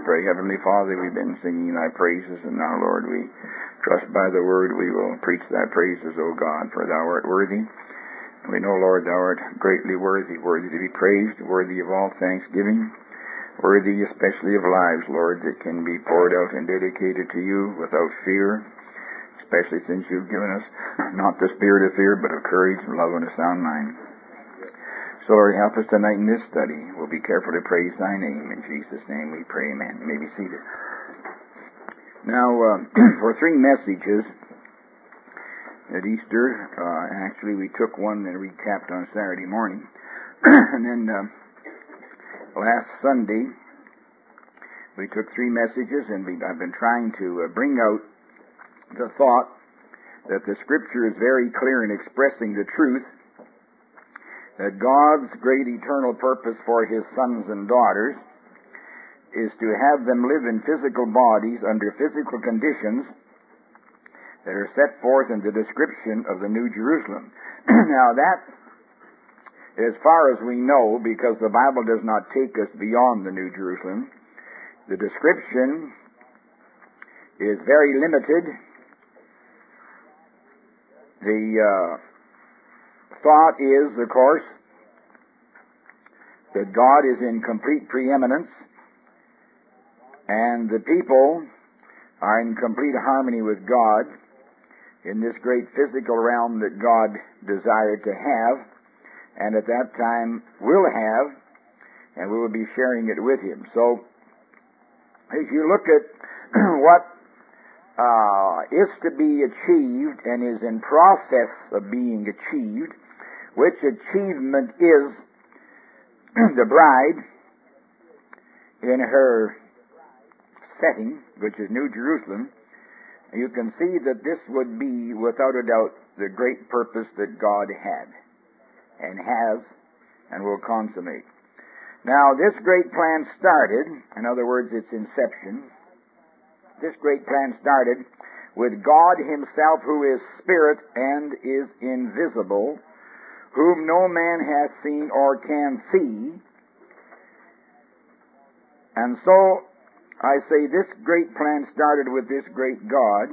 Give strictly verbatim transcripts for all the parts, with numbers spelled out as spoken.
Pray, Heavenly Father, we've been singing thy praises, and now, Lord, we trust by the word we will preach thy praises, O God, for thou art worthy. And we know, Lord, thou art greatly worthy, worthy to be praised, worthy of all thanksgiving, worthy especially of lives, Lord, that can be poured out and dedicated to you without fear, especially since you've given us not the spirit of fear, but of courage, love, and a sound mind. So, Lord, help us tonight in this study. We'll be careful to praise thy name. In Jesus' name we pray, amen. You may be seated. Now, uh, for three messages at Easter, uh, actually we took one and recapped on Saturday morning. And then uh, last Sunday, we took three messages, and we, I've been trying to uh, bring out the thought that the Scripture is very clear in expressing the truth that God's great eternal purpose for His sons and daughters is to have them live in physical bodies under physical conditions that are set forth in the description of the New Jerusalem. Now that, as far as we know, because the Bible does not take us beyond the New Jerusalem, the description is very limited. The uh, thought is, of course, that God is in complete preeminence and the people are in complete harmony with God in this great physical realm that God desired to have, and at that time will have, and we will be sharing it with Him. So, as you look at what uh, is to be achieved and is in process of being achieved, which achievement is the bride in her setting, which is New Jerusalem, you can see that this would be, without a doubt, the great purpose that God had and has and will consummate. Now, this great plan started, in other words, its inception, this great plan started with God Himself, who is Spirit and is invisible, whom no man hath seen or can see. And so, I say this great plan started with this great God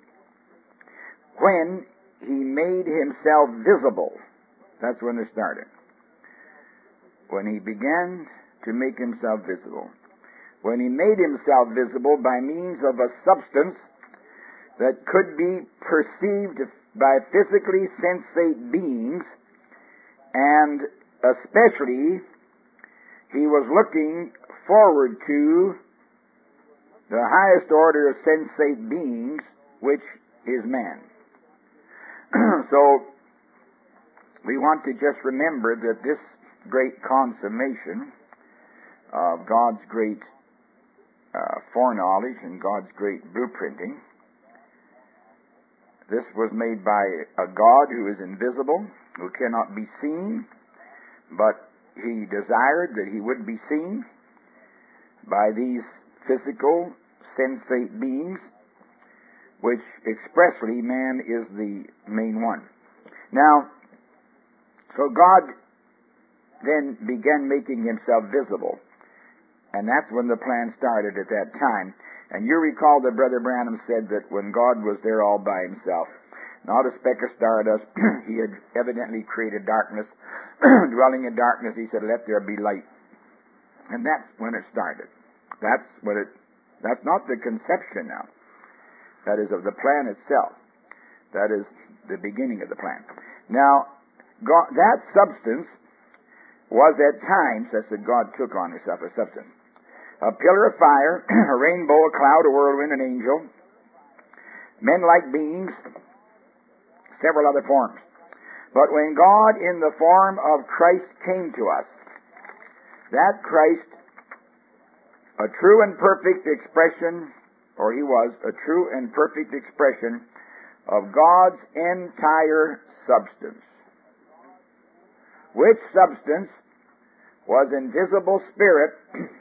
when He made Himself visible. That's when it started. When He began to make Himself visible. When He made Himself visible by means of a substance that could be perceived by physically sensate beings, and especially He was looking forward to the highest order of sensate beings, which is man. So, we want to just remember that this great consummation of God's great uh, foreknowledge and God's great blueprinting, this was made by a God who is invisible, who cannot be seen, but He desired that He would be seen by these physical, sensate beings, which expressly man is the main one. Now, so God then began making Himself visible, and that's when the plan started at that time. And you recall that Brother Branham said that when God was there all by Himself, not a speck of stardust, He had evidently created darkness. Dwelling in darkness, He said, "Let there be light." And that's when it started. That's what it, that's not the conception now. That is of the plan itself. That is the beginning of the plan. Now, God, that substance was at times, that's what God took on Himself, a substance. A pillar of fire, a rainbow, a cloud, a whirlwind, an angel, men-like beings, several other forms. But when God in the form of Christ came to us, that Christ, a true and perfect expression, or He was a true and perfect expression of God's entire substance, which substance was invisible spirit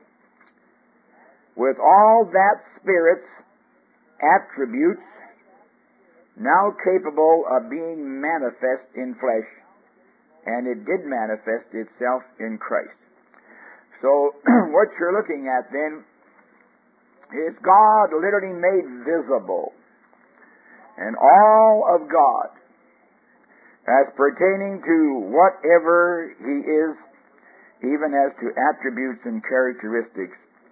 with all that Spirit's attributes now capable of being manifest in flesh, and it did manifest itself in Christ. So what you're looking at then It's God literally made visible. And all of God, as pertaining to whatever He is, even as to attributes and characteristics,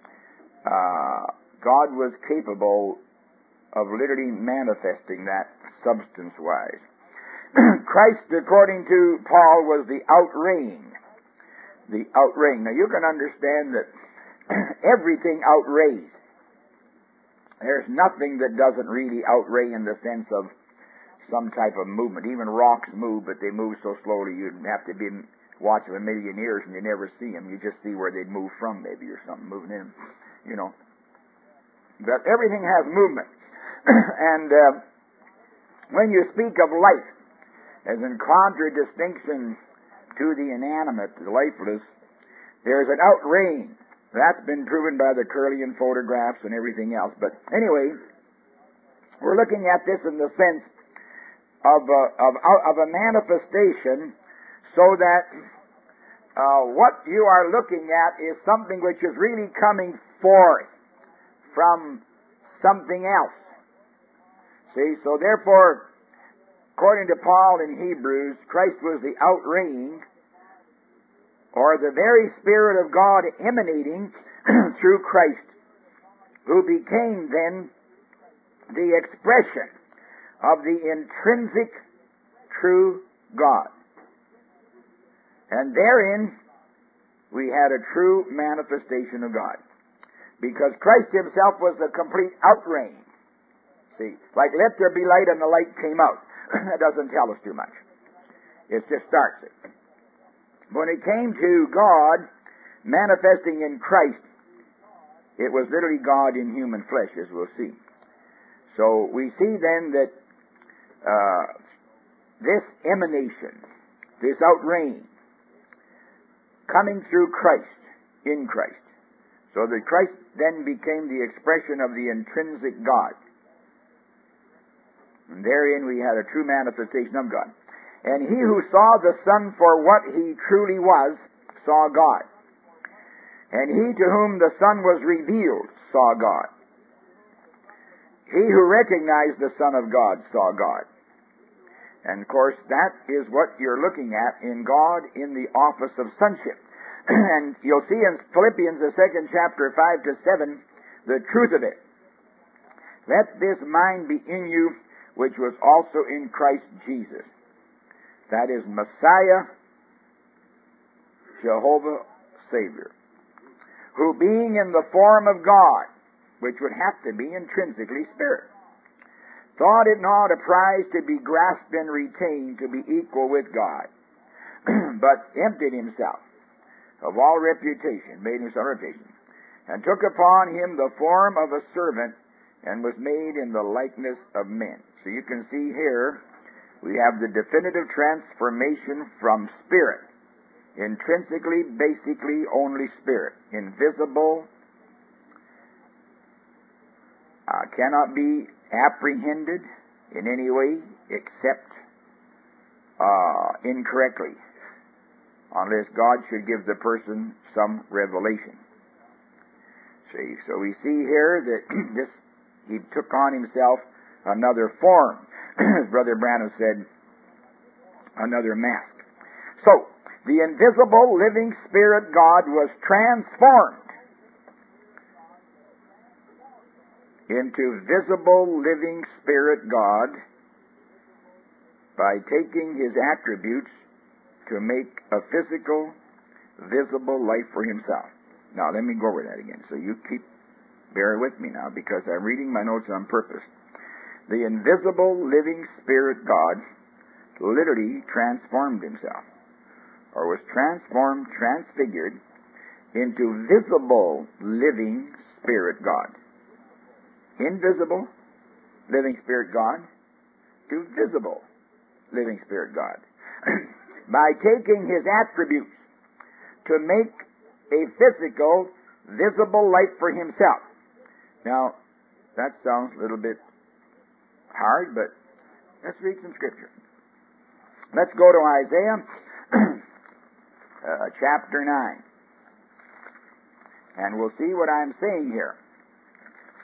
uh, God was capable of literally manifesting that substance-wise. Christ, according to Paul, was the outraying. The outraying. Now you can understand that everything outrays. There's nothing that doesn't really outray in the sense of some type of movement. Even rocks move, but they move so slowly you'd have to be watching a million years and you never see them. You just see where they'd move from, maybe, or something moving in, you know. But everything has movement. And uh, when you speak of life, as in contradistinction to the inanimate, the lifeless, there's an outraying. That's been proven by the Curlian photographs and everything else. But anyway, we're looking at this in the sense of a, of, of a manifestation, so that uh, what you are looking at is something which is really coming forth from something else. See, so therefore, according to Paul in Hebrews, Christ was the outraying, or the very Spirit of God emanating through Christ, who became then the expression of the intrinsic true God. And therein we had a true manifestation of God. Because Christ Himself was the complete outraying. See, like let there be light and the light came out. That doesn't tell us too much. It just starts it. When it came to God manifesting in Christ, it was literally God in human flesh, as we'll see. So we see then that uh, this emanation, this outraying, coming through Christ, in Christ, so that Christ then became the expression of the intrinsic God. And therein we had a true manifestation of God. And he who saw the Son for what He truly was, saw God. And he to whom the Son was revealed, saw God. He who recognized the Son of God, saw God. And of course, that is what you're looking at in God in the office of sonship. And you'll see in Philippians, the second chapter, five to seven, the truth of it. Let this mind be in you, which was also in Christ Jesus. That is Messiah, Jehovah, Savior, who being in the form of God, which would have to be intrinsically spirit, thought it not a prize to be grasped and retained to be equal with God, but emptied Himself of all reputation, made Himself reputation, and took upon Him the form of a servant, and was made in the likeness of men. So you can see here, we have the definitive transformation from spirit, intrinsically, basically, only spirit, invisible, uh, cannot be apprehended in any way except uh, incorrectly, unless God should give the person some revelation. See, so we see here that this He took on Himself another form. As Brother Branham said, another mask. So, the invisible living Spirit God was transformed into visible living Spirit God by taking His attributes to make a physical, visible life for Himself. Now, let me go over that again. So you keep, bear with me now, because I'm reading my notes on purpose. The invisible living Spirit God literally transformed Himself, or was transformed, transfigured, into visible living Spirit God. Invisible living Spirit God to visible living Spirit God. By taking His attributes to make a physical, visible life for Himself. Now, that sounds a little bit hard, but let's read some Scripture. Let's go to Isaiah uh, chapter nine. And we'll see what I'm saying here.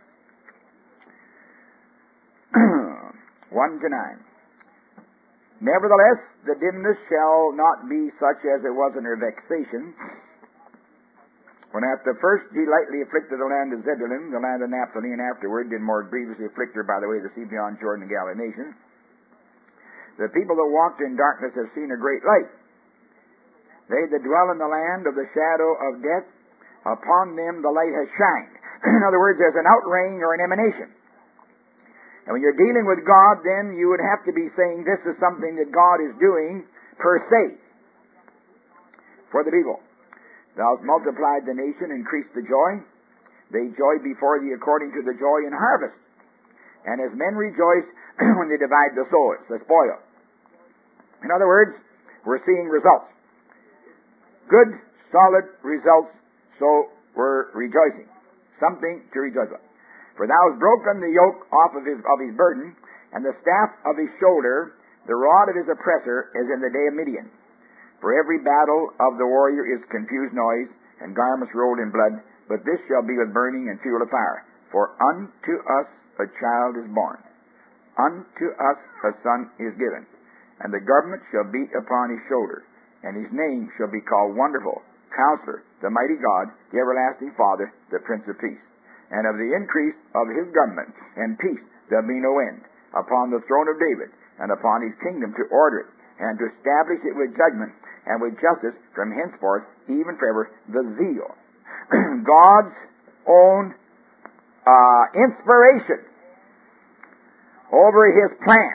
one to nine. Nevertheless, the dimness shall not be such as it was in her vexation, when at the first he lightly afflicted the land of Zebulun, the land of Naphtali, and afterward did more grievously afflict her by the way of the sea beyond Jordan and Galilee nations. The people that walked in darkness have seen a great light. They that dwell in the land of the shadow of death, upon them the light has shined. In other words, there's an outraying or an emanation. And when you're dealing with God, then you would have to be saying this is something that God is doing per se for the people. Thou hast multiplied the nation, increased the joy. They joy before thee according to the joy in harvest. And as men rejoice when they divide the soil, the spoil. In other words, we're seeing results. Good, solid results, so we're rejoicing. Something to rejoice about. For thou hast broken the yoke off of his, of his burden, and the staff of his shoulder, the rod of his oppressor, as in the day of Midian. For every battle of the warrior is confused noise, and garments rolled in blood, but this shall be with burning and fuel of fire. For unto us a child is born, unto us a son is given, and the government shall be upon his shoulder, and his name shall be called Wonderful, Counselor, the Mighty God, the Everlasting Father, the Prince of Peace. And of the increase of his government and peace there'll be no end, upon the throne of David, and upon his kingdom to order it, and to establish it with judgment, and with justice from henceforth, even forever, the zeal. God's own uh, inspiration over his plan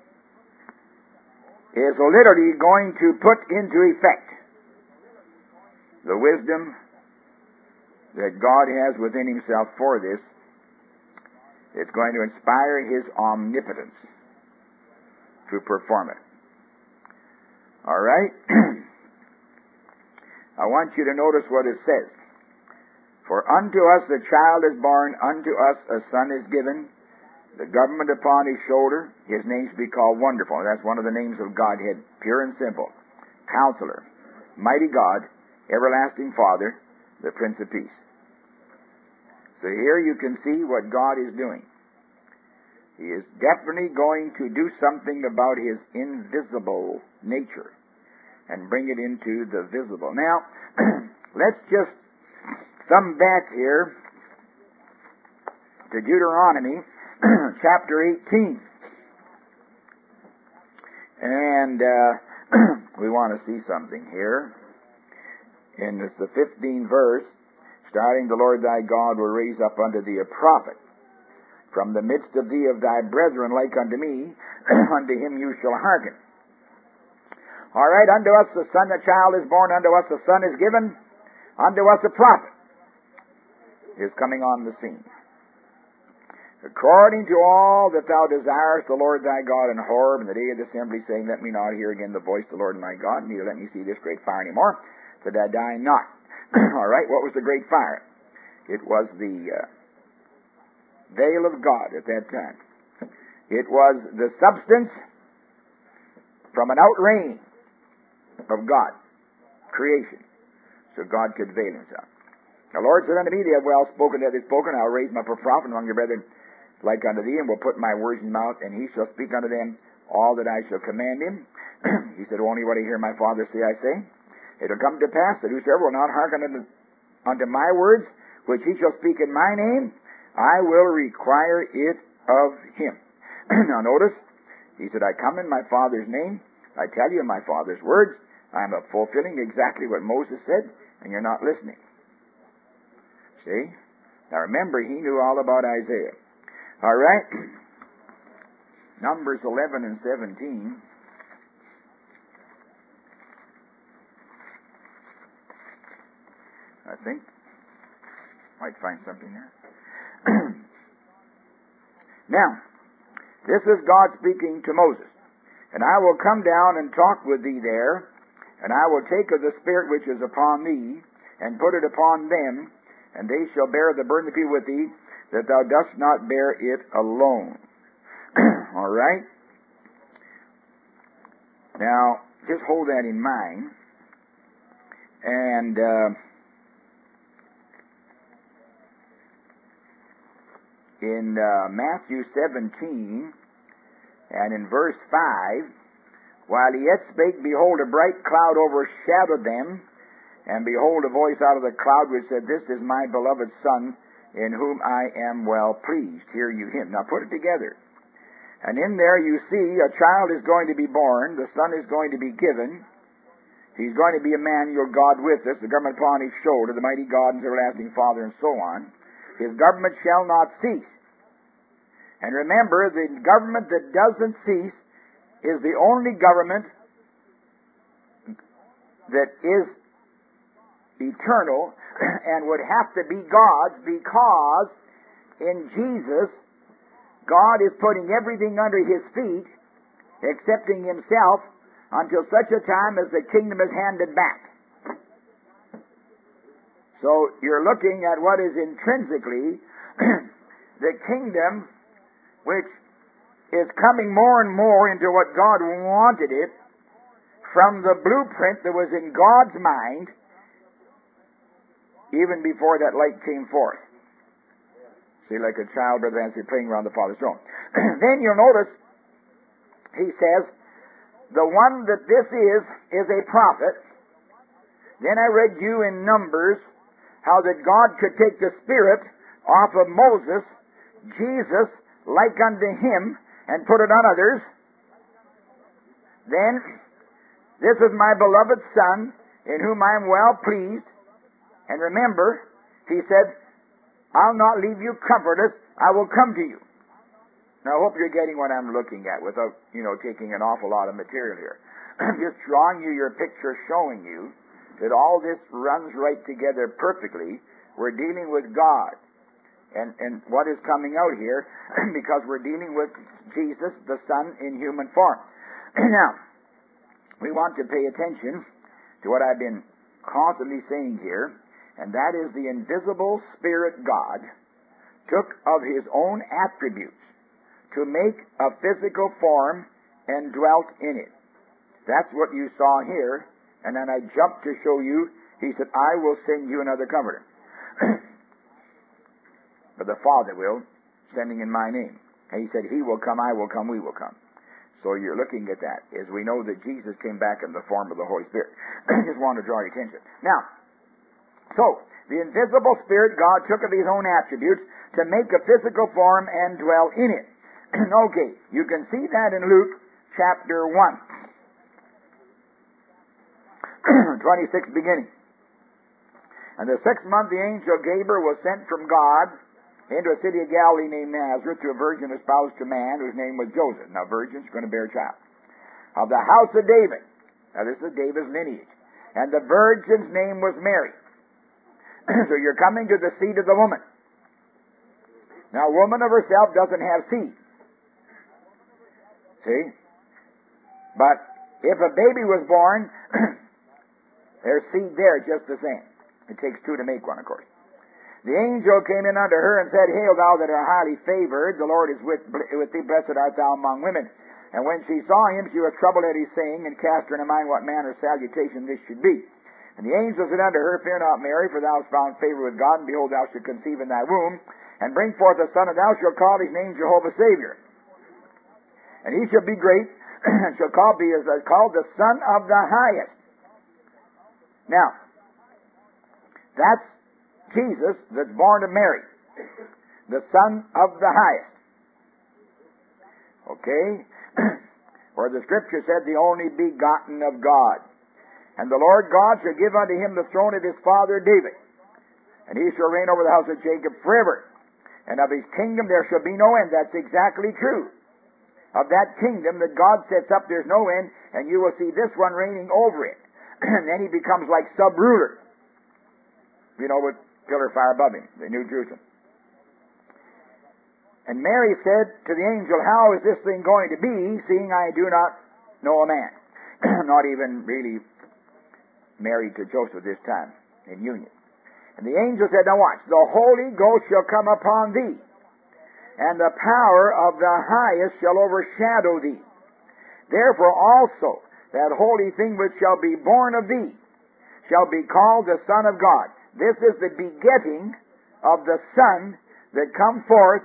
is literally going to put into effect the wisdom that God has within himself for this. It's going to inspire his omnipotence to perform it. All right? I want you to notice what it says. For unto us a child is born, unto us a son is given, the government upon his shoulder, his name shall be called Wonderful. That's one of the names of Godhead, pure and simple. Counselor, Mighty God, Everlasting Father, the Prince of Peace. So here you can see what God is doing. He is definitely going to do something about his invisible nature and bring it into the visible. Now, let's just thumb back here to Deuteronomy chapter eighteen. And uh, we want to see something here. And it's the fifteenth verse, starting, the Lord thy God will raise up unto thee a prophet from the midst of thee of thy brethren like unto me, unto him you shall hearken. All right, unto us a son, a child is born, unto us a son is given, unto us a prophet is coming on the scene. According to all that thou desirest the Lord thy God in Horeb in the day of the assembly, saying, let me not hear again the voice of the Lord my God, neither let me see this great fire any more, that I die not. All right, what was the great fire? It was the uh, veil of God at that time. It was the substance from an outraying of God, creation, so God could veil himself. The Lord said unto me, they have well spoken, that is spoken, I'll raise him up a prophet among your brethren like unto thee, and will put my words in his mouth, and he shall speak unto them all that I shall command him. He said, only what I hear my Father say, I say. It will come to pass that whosoever will not hearken unto, unto my words, which he shall speak in my name, I will require it of him. Now notice, he said, I come in my Father's name, I tell you in my Father's words, I'm fulfilling exactly what Moses said, and you're not listening. See? Now remember, he knew all about Isaiah. All right? Numbers eleven and seventeen. I think. Might find something there. Now, this is God speaking to Moses. And I will come down and talk with thee there, and I will take of the Spirit which is upon thee, and put it upon them, and they shall bear the burden of the people with thee, that thou dost not bear it alone. All right? Now, just hold that in mind. And uh, in uh, Matthew seventeen and in verse five, while he yet spake, behold, a bright cloud overshadowed them, and behold, a voice out of the cloud which said, This is my beloved Son, in whom I am well pleased. Hear you him. Now put it together. And in there you see a child is going to be born, the Son is going to be given. He's going to be Emmanuel, God with us, the government upon his shoulder, the mighty God and everlasting Father, and so on. His government shall not cease. And remember, the government that doesn't cease is the only government that is eternal and would have to be God's, because in Jesus, God is putting everything under his feet, excepting himself, until such a time as the kingdom is handed back. So you're looking at what is intrinsically the kingdom, which is coming more and more into what God wanted it from the blueprint that was in God's mind even before that light came forth. See, like a child, Brother Nancy, playing around the Father's throne. Then you'll notice, he says, the one that this is, is a prophet. Then I read you in Numbers how that God could take the spirit off of Moses, Jesus, like unto him, and put it on others. Then, this is my beloved Son, in whom I am well pleased. And remember, he said, I'll not leave you comfortless, I will come to you. Now, I hope you're getting what I'm looking at without, you know, taking an awful lot of material here. I'm just drawing you your picture, showing you that all this runs right together perfectly. We're dealing with God. And, and what is coming out here, because we're dealing with Jesus, the Son, in human form. Now, we want to pay attention to what I've been constantly saying here, and that is the invisible Spirit God took of his own attributes to make a physical form and dwelt in it. That's what you saw here. And then I jumped to show you, he said, I will send you another comforter. But the Father will, sending in my name. And he said, he will come, I will come, we will come. So you're looking at that, as we know that Jesus came back in the form of the Holy Spirit. I just want to draw your attention. Now, so, the invisible Spirit God took of his own attributes to make a physical form and dwell in it. Okay, you can see that in Luke chapter one. twenty-six beginning. And the sixth month the angel Gabriel was sent from God into a city of Galilee named Nazareth to a virgin espoused to man whose name was Joseph. Now, virgin's going to bear a child. Of the house of David. Now, this is David's lineage. And the virgin's name was Mary. So you're coming to the seed of the woman. Now, woman of herself doesn't have seed. See? But if a baby was born, there's seed there just the same. It takes two to make one, of course. The angel came in unto her and said, Hail, thou that art highly favored, the Lord is with, with thee, blessed art thou among women. And when she saw him, she was troubled at his saying, and cast her in her mind what manner of salutation this should be. And the angel said unto her, Fear not, Mary, for thou hast found favor with God, and behold, thou shalt conceive in thy womb, and bring forth a son, and thou shalt call his name Jehovah Savior. And he shall be great, and shall call, be as called the Son of the Highest. Now, that's Jesus that's born of Mary, the Son of the Highest. Okay? For the Scripture said, the only begotten of God. And the Lord God shall give unto him the throne of his father David, and he shall reign over the house of Jacob forever. And of his kingdom there shall be no end. That's exactly true. Of that kingdom that God sets up, there's no end, and you will see this one reigning over it. And then he becomes like sub-ruler. You know, with pillar of fire above him, the New Jerusalem. And Mary said to the angel, How is this thing going to be, seeing I do not know a man? Not even really married to Joseph this time, in union. And the angel said, Now watch, the Holy Ghost shall come upon thee, and the power of the Highest shall overshadow thee. Therefore also that holy thing which shall be born of thee shall be called the Son of God. This is the begetting of the Son that come forth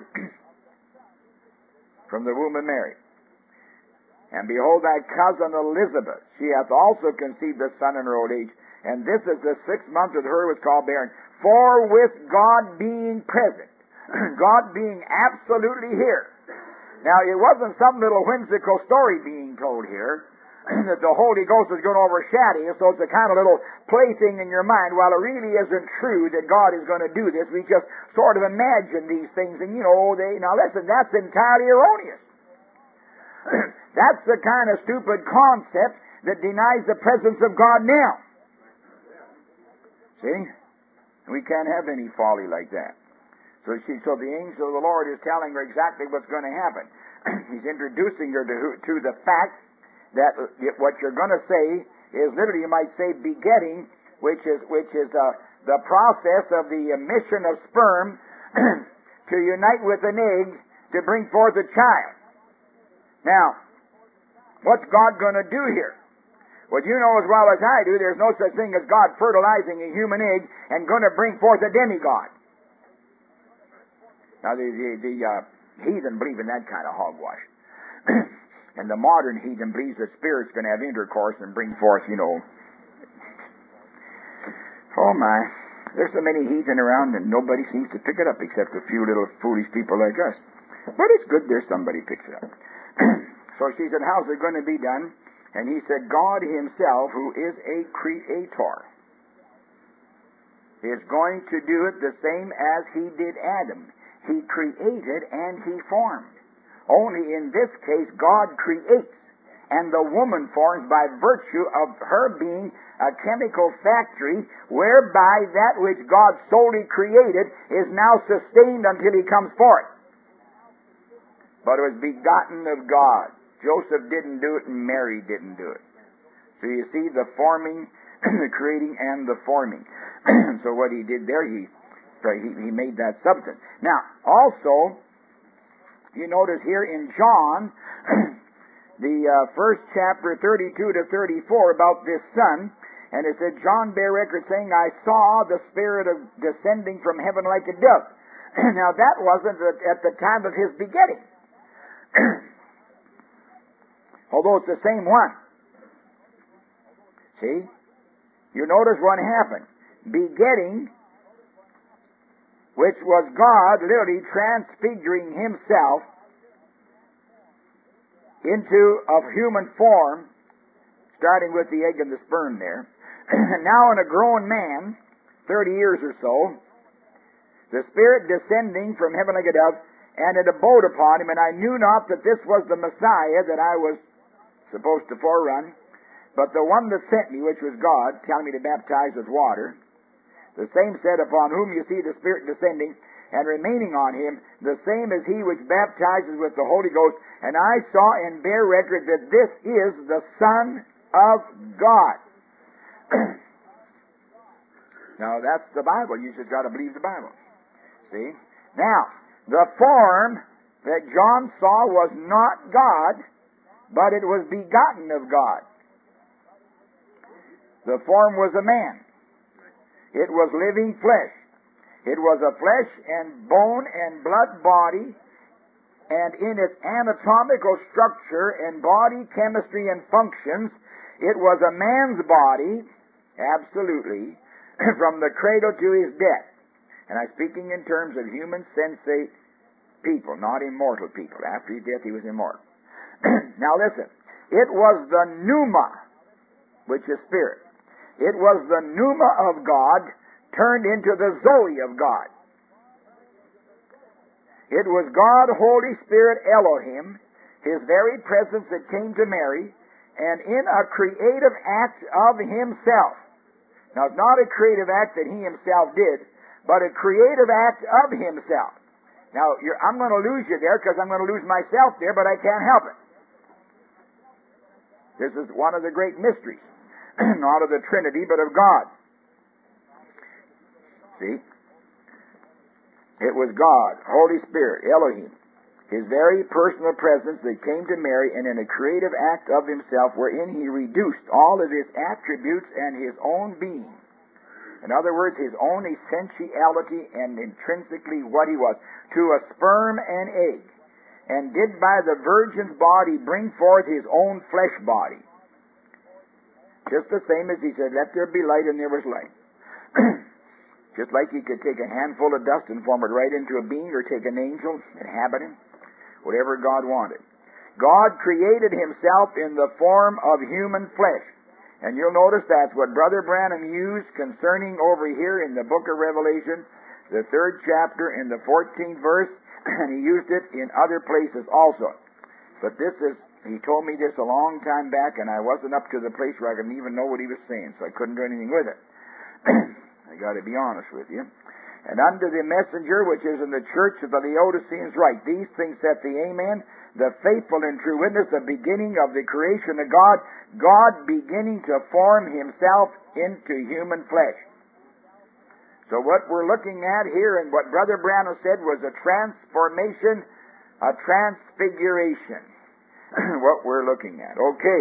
from the womb of Mary. And behold, thy cousin Elizabeth, she hath also conceived a son in her old age, and this is the sixth month of her was called barren. For with God being present, God being absolutely here. Now, it wasn't some little whimsical story being told here, that the Holy Ghost is going to overshadow you, so it's a kind of little plaything in your mind. Well, it really isn't true that God is going to do this. We just sort of imagine these things, and you know, they, now listen, that's entirely erroneous. That's the kind of stupid concept that denies the presence of God now. See? We can't have any folly like that. So she, so the angel of the Lord is telling her exactly what's going to happen. He's introducing her to, to the fact that what you're going to say is literally, you might say, begetting, which is which is uh, the process of the emission of sperm to unite with an egg to bring forth a child. Now, what's God going to do here? Well, you know as well as I do, there's no such thing as God fertilizing a human egg and going to bring forth a demigod. Now, the, the, the uh, heathen believe in that kind of hogwash. And the modern heathen believes that spirit's going to have intercourse and bring forth, you know. Oh my, there's so many heathen around and nobody seems to pick it up except a few little foolish people like us. But it's good there's somebody picks it up. So she said, how's it going to be done? And he said, God himself, who is a creator, is going to do it the same as he did Adam. He created and he formed. Only in this case, God creates, and the woman forms by virtue of her being a chemical factory whereby that which God solely created is now sustained until he comes forth. But it was begotten of God. Joseph didn't do it, and Mary didn't do it. So you see the forming, the creating, and the forming. So what he did there, he, he, he made that substance. Now, also, you notice here in John, the uh, first chapter, thirty-two to thirty-four, about this son, and it said, John bare record saying, I saw the Spirit of descending from heaven like a dove. Now that wasn't at the time of his begetting. Although it's the same one. See? You notice what happened. Begetting, which was God literally transfiguring himself into a human form, starting with the egg and the sperm there. And now in a grown man, thirty years or so, the Spirit descending from heaven like a dove, and it abode upon him, and I knew not that this was the Messiah that I was supposed to forerun, but the one that sent me, which was God, telling me to baptize with water. The same said, upon whom you see the Spirit descending and remaining on him, the same is he which baptizes with the Holy Ghost. And I saw and bear record that this is the Son of God. Now, that's the Bible. You just got to believe the Bible. See? Now, the form that John saw was not God, but it was begotten of God. The form was a man. It was living flesh. It was a flesh and bone and blood body, and in its anatomical structure and body chemistry and functions, it was a man's body, absolutely, from the cradle to his death. And I'm speaking in terms of human sensate people, not immortal people. After his death, he was immortal. Now listen, it was the pneuma, which is spirit. It was the pneuma of God turned into the Zoe of God. It was God, Holy Spirit, Elohim, His very presence that came to Mary, and in a creative act of Himself. Now, it's not a creative act that He Himself did, but a creative act of Himself. Now, you're, I'm going to lose you there because I'm going to lose myself there, but I can't help it. This is one of the great mysteries. Not of the Trinity, but of God. See? It was God, Holy Spirit, Elohim, His very personal presence that came to Mary, and in a creative act of Himself, wherein He reduced all of His attributes and His own being In other words, his own essentiality and intrinsically what he was, to a sperm and egg, and did by the virgin's body bring forth his own flesh body. Just the same as he said, let there be light, and there was light. Just like he could take a handful of dust and form it right into a being, or take an angel, inhabit him, whatever God wanted. God created himself in the form of human flesh. And you'll notice that's what Brother Branham used concerning over here in the book of Revelation, the third chapter in the fourteenth verse, and he used it in other places also. But this is, he told me this a long time back, and I wasn't up to the place where I could even know what he was saying, so I couldn't do anything with it. I got to be honest with you. And unto the messenger which is in the church of the Laodiceans write, these things saith the Amen, the faithful and true witness, the beginning of the creation of God, God beginning to form himself into human flesh. So what we're looking at here, and what Brother Branham said, was a transformation, a transfiguration. What we're looking at. Okay.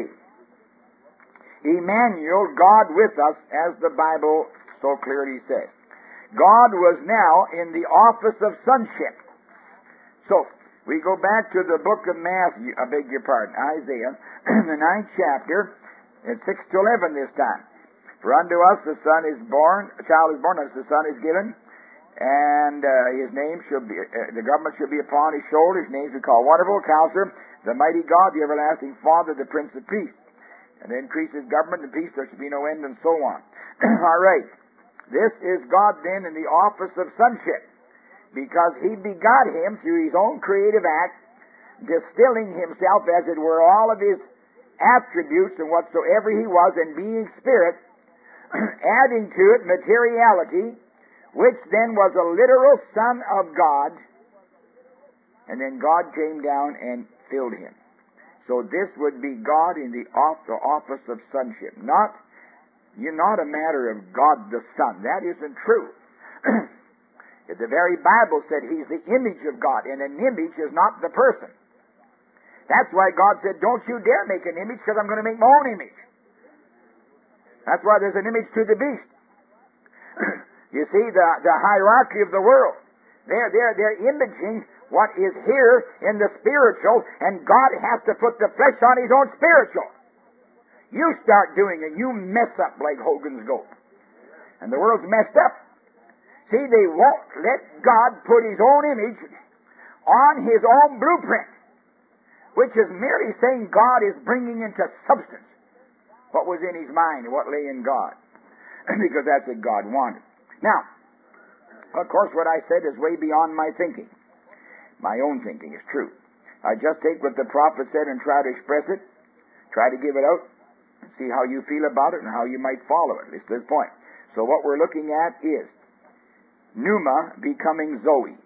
Emmanuel, God with us, as the Bible so clearly says. God was now in the office of sonship. So, we go back to the book of Matthew, I beg your pardon, Isaiah, the ninth chapter, and six to eleven this time. For unto us the Son is born, a child is born, unto us the Son is given, and uh, his name shall be, uh, the government shall be upon his shoulder. His name shall be called Wonderful Counselor, the Mighty God, the Everlasting Father, the Prince of Peace. And then increase his government and peace, there shall be no end, and so on. All right. This is God then in the office of sonship, because he begot him through his own creative act, distilling himself, as it were, all of his attributes and whatsoever he was, and being spirit, adding to it materiality, which then was a literal Son of God, and then God came down and filled him. So this would be God in the office of sonship. Not, you're not a matter of God the Son. That isn't true. The very Bible said he's the image of God, and an image is not the person. That's why God said, don't you dare make an image, because I'm going to make my own image. That's why there's an image to the beast. You see, the, the hierarchy of the world. They're, they're, they're imaging what is here in the spiritual, and God has to put the flesh on his own spiritual. You start doing it, you mess up like Hogan's goat. And the world's messed up. See, they won't let God put his own image on his own blueprint, which is merely saying God is bringing into substance what was in his mind and what lay in God, because that's what God wanted. Now, of course, what I said is way beyond my thinking. My own thinking is true. I just take what the prophet said and try to express it, try to give it out, and see how you feel about it and how you might follow it, at least this point. So what we're looking at is Pneuma becoming Zoe.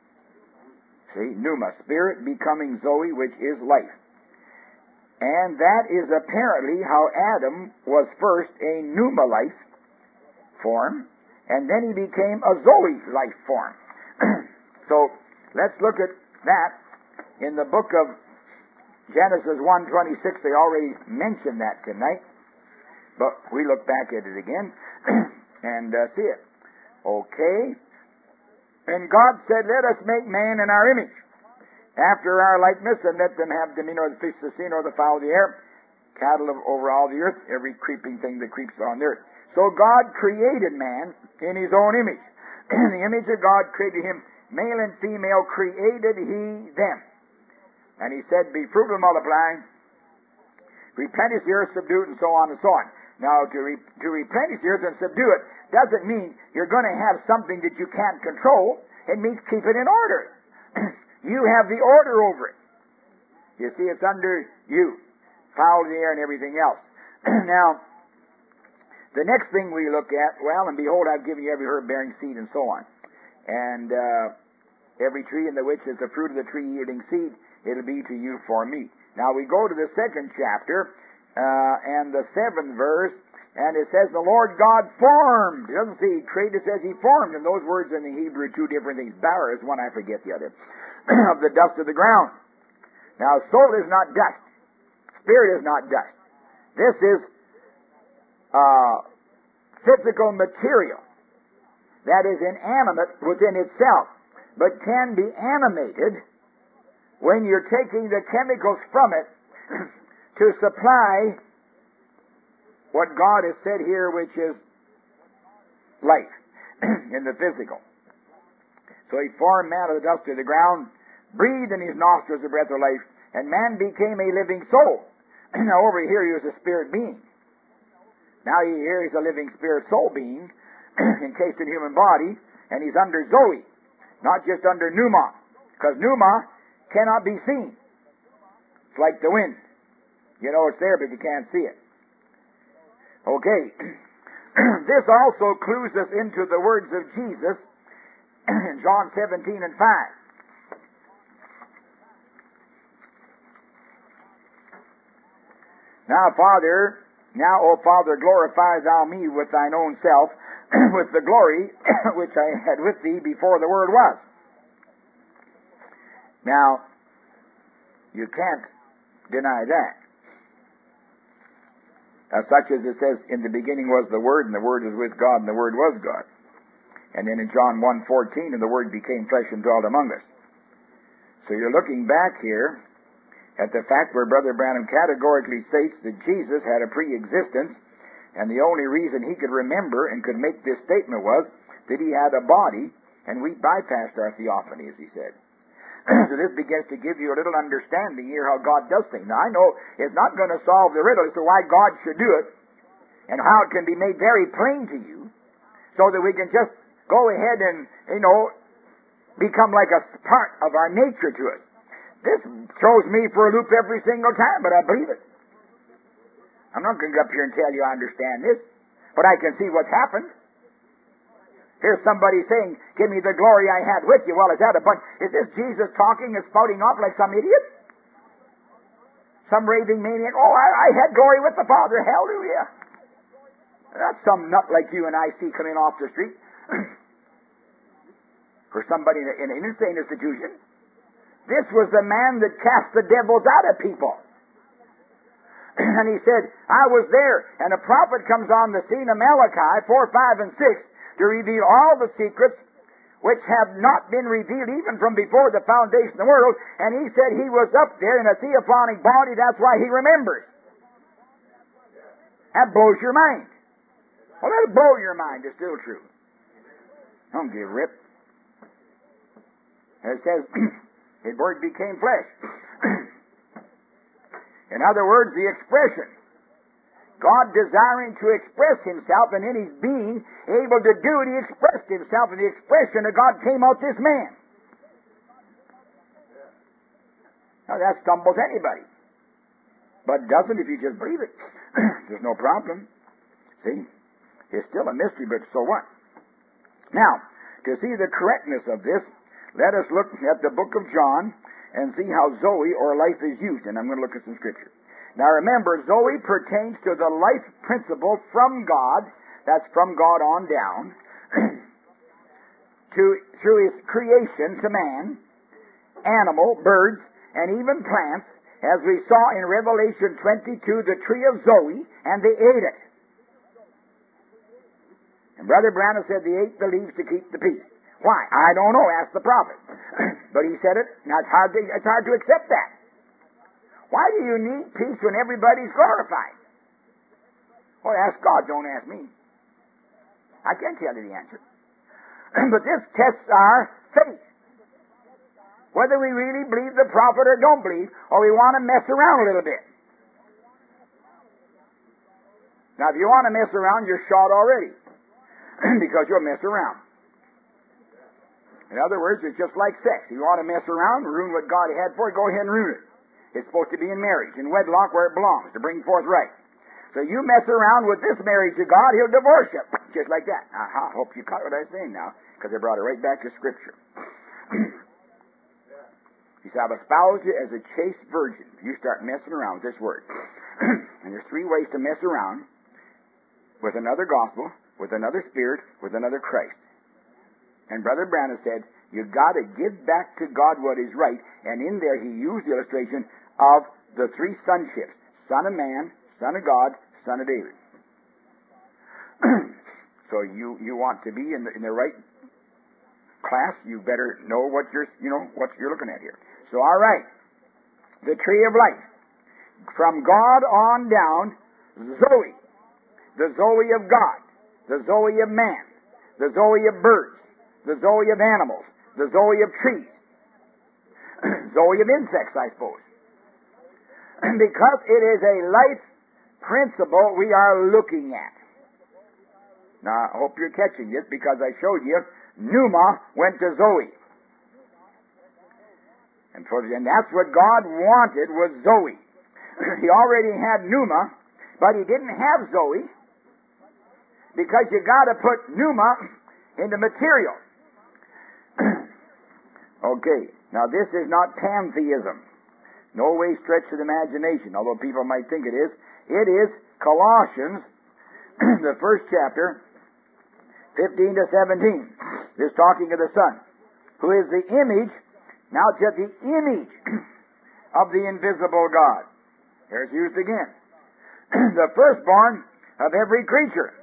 See, Pneuma, spirit becoming Zoe, which is life. And that is apparently how Adam was first a Pneuma life form, and then he became a Zoe life form. So, let's look at that in the book of Genesis one twenty-six. They already mentioned that tonight, but we look back at it again and uh, see it. Okay. And God said, let us make man in our image, after our likeness, and let them have dominion over the fish of the sea, or the fowl of the air, cattle of, over all the earth, every creeping thing that creeps on the earth. So God created man in his own image. In the image of God created him, male and female created he them. And he said, be fruitful, multiply, replenish the earth, subdue it, and so on and so on. Now, to, re- to replenish the earth and subdue it doesn't mean you're going to have something that you can't control. It means keep it in order. You have the order over it. You see, it's under you. Fowl of the air and everything else. Now, the next thing we look at, well, and behold, I've given you every herb bearing seed, and so on. And uh, every tree in the which is the fruit of the tree yielding seed, it'll be to you for meat. Now we go to the second chapter, uh, and the seventh verse, and it says, the Lord God formed. It doesn't say he created, it says he formed. And those words in the Hebrew are two different things. Bara is one, I forget the other. Of the dust of the ground. Now, soul is not dust. Spirit is not dust. This is uh, physical material that is inanimate within itself, but can be animated when you're taking the chemicals from it to supply what God has said here, which is life in the physical. So he formed man of the dust of the ground, breathed in his nostrils the breath of life, and man became a living soul. Now over here he was a spirit being. Now here he's a living spirit soul being, encased in human body, and he's under Zoe, not just under pneuma, because pneuma cannot be seen. It's like the wind. You know it's there, but you can't see it. Okay. This also clues us into the words of Jesus in John seventeen and five. Now, Father, now, O Father, glorify thou me with thine own self, with the glory which I had with thee before the world was. Now, you can't deny that. As such as it says, in the beginning was the Word, and the Word was with God, and the Word was God. And then in John one fourteen, and the Word became flesh and dwelt among us. So you're looking back here at the fact where Brother Branham categorically states that Jesus had a pre-existence, and the only reason he could remember and could make this statement was that he had a body, and we bypassed our theophany, as he said. So this begins to give you a little understanding here how God does things. Now I know it's not going to solve the riddle as to why God should do it, and how it can be made very plain to you, so that we can just go ahead and, you know, become like a part of our nature to us. This throws me for a loop every single time, but I believe it. I'm not going to go up here and tell you I understand this, but I can see what's happened. Here's somebody saying, give me the glory I had with you. Well, is that a bunch? Is this Jesus talking and spouting off like some idiot? Some raving maniac? Oh, I, I had glory with the Father. Hallelujah. That's some nut like you and I see coming off the street. For somebody in, a, in an insane institution. This was the man that cast the devils out of people. And he said, I was there. And a prophet comes on the scene of Malachi four, five, and six to reveal all the secrets which have not been revealed even from before the foundation of the world. And he said he was up there in a theophanic body. That's why he remembers. That blows your mind. Well, that'll blow your mind. It's still true. Don't give a rip. It says, His Word became flesh. In other words, the expression. God desiring to express Himself, and in His being able to do it, He expressed Himself, and the expression of God came out this man. Now that stumbles anybody. But doesn't if you just believe it. There's no problem. See? It's still a mystery, but so what? Now, to see the correctness of this, let us look at the book of John and see how Zoe or life is used. And I'm going to look at some scripture. Now remember, Zoe pertains to the life principle from God, that's from God on down, to through His creation to man, animal, birds, and even plants, as we saw in Revelation twenty-two, the tree of Zoe, and they ate it. And Brother Branham said they ate the leaves to keep the peace. Why? I don't know, ask the prophet. But he said it, now it's hard to, it's hard to accept that. Why do you need peace when everybody's glorified? Well, ask God, don't ask me. I can't tell you the answer. But this tests our faith. Whether we really believe the prophet or don't believe, or we want to mess around a little bit. Now, if you want to mess around, you're shot already. Because you'll mess around. In other words, it's just like sex. If you want to mess around, ruin what God had for you, go ahead and ruin it. It's supposed to be in marriage, in wedlock where it belongs, to bring forth right. So you mess around with this marriage of God, He'll divorce you. Just like that. Aha, hope you caught what I'm saying now, because I brought it right back to Scripture. He said, I've espoused you as a chaste virgin. You start messing around with this word. And there's three ways to mess around with another gospel, with another spirit, with another Christ. And Brother Branham said, you've got to give back to God what is right. And in there he used the illustration of the three sonships. Son of man, Son of God, Son of David. So you, you want to be in the, in the right class, you better know what you're, you know, what you're looking at here. So, all right. The tree of life. From God on down, Zoe. The Zoe of God. The Zoe of man. The Zoe of birds. The Zoe of animals. The Zoe of trees. Zoe of insects, I suppose. Because it is a life principle we are looking at. Now, I hope you're catching this because I showed you Pneuma went to Zoe. And, for, and that's what God wanted was Zoe. He already had Pneuma, but he didn't have Zoe because you got to put Pneuma into material. Okay, now this is not pantheism. No way stretch of the imagination, although people might think it is. It is Colossians, the first chapter, fifteen to seventeen. This talking of the Son, who is the image, now it's at the image of the invisible God. There's used again. The firstborn of every creature.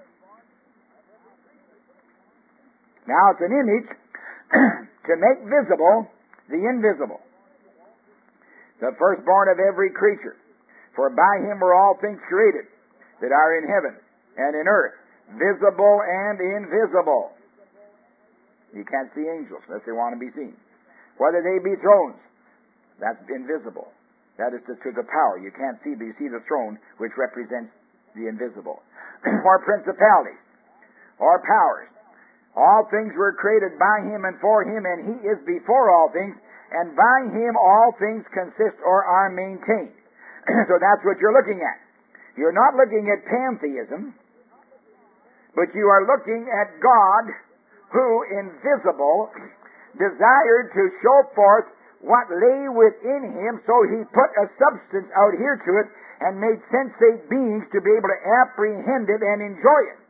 Now it's an image to make visible the invisible. The firstborn of every creature. For by him were all things created that are in heaven and in earth, visible and invisible. You can't see angels unless they want to be seen. Whether they be thrones, that's invisible. That is to, to the power. You can't see, but you see the throne, which represents the invisible. Or principalities, or powers. All things were created by him and for him, and he is before all things, and by him all things consist or are maintained. So that's what you're looking at. You're not looking at pantheism, but you are looking at God who, invisible, desired to show forth what lay within him, so he put a substance out here to it and made sensate beings to be able to apprehend it and enjoy it.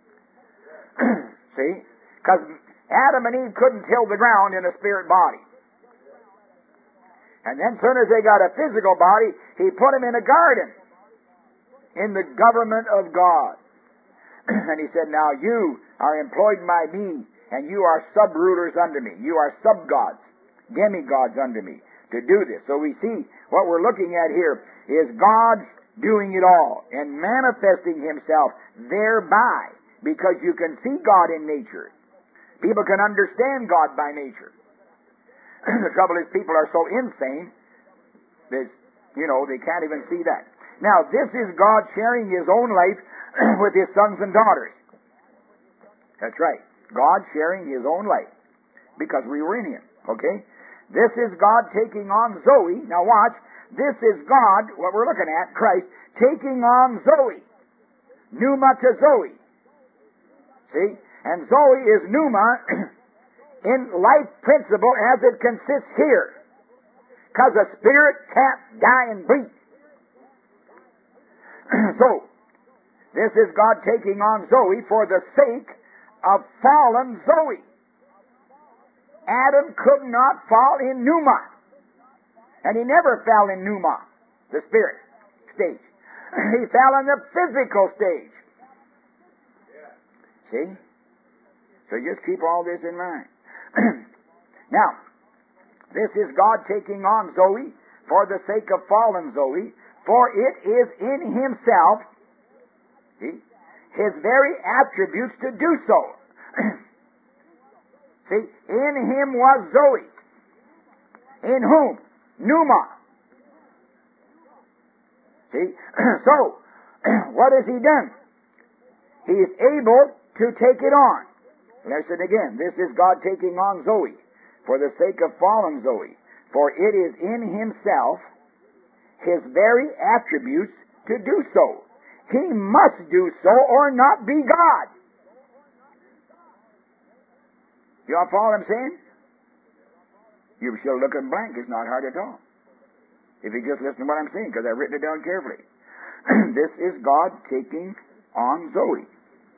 See? Because Adam and Eve couldn't till the ground in a spirit body. And then as soon as they got a physical body, he put them in a garden in the government of God. And he said, now you are employed by me, and you are sub-rulers under me. You are sub-gods, demigods under me to do this. So we see what we're looking at here is God doing it all and manifesting himself thereby, because you can see God in nature. People can understand God by nature. The trouble is people are so insane that, you know, they can't even see that. Now, this is God sharing his own life with his sons and daughters. That's right. God sharing his own life because we were in him. Okay? This is God taking on Zoe. Now watch. This is God, what we're looking at, Christ, taking on Zoe. Pneuma to Zoe. See? And Zoe is pneuma in life principle as it consists here. Because a spirit can't die and breathe. So, this is God taking on Zoe for the sake of fallen Zoe. Adam could not fall in pneuma. And he never fell in pneuma, the spirit stage. He fell in the physical stage. See? So just keep all this in mind. Now, this is God taking on Zoe for the sake of fallen Zoe, for it is in himself, see, his very attributes to do so. See, in him was Zoe. In whom? Pneuma. See? So, what has he done? He is able to take it on. Listen again. This is God taking on Zoe for the sake of fallen Zoe. For it is in himself his very attributes to do so. He must do so or not be God. You all follow what I'm saying? You're still looking blank. It's not hard at all. If you just listen to what I'm saying, because I've written it down carefully. This is God taking on Zoe.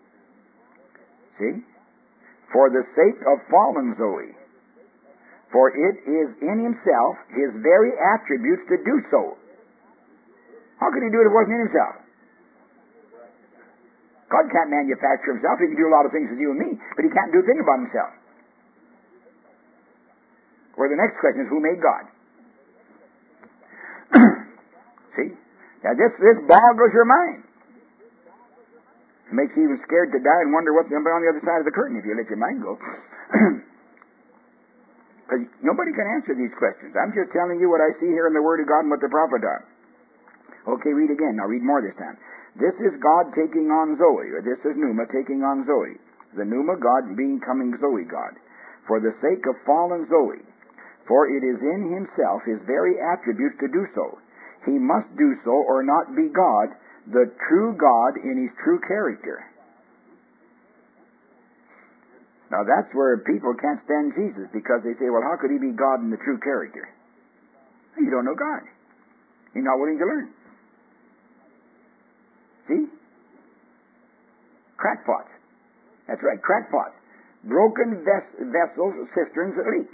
See? For the sake of fallen Zoe. For it is in himself his very attributes to do so. How could he do it if it wasn't in himself? God can't manufacture himself. He can do a lot of things with you and me, but he can't do a thing about himself. Or the next question is, who made God? See? Now this, this boggles your mind. It makes you even scared to die and wonder what's on the other side of the curtain if you let your mind go. Because nobody can answer these questions. I'm just telling you what I see here in the Word of God and what the prophet does. Okay, read again. Now read more this time. This is God taking on Zoe, or this is Pneuma taking on Zoe. The Pneuma God becoming Zoe God, for the sake of fallen Zoe. For it is in himself his very attributes to do so. He must do so or not be God, the true God in his true character. Now that's where people can't stand Jesus, because they say, well, how could he be God in the true character? You don't know God. You're not willing to learn. See? Crackpots. That's right, crackpots. Broken ves- vessels, cisterns that leak.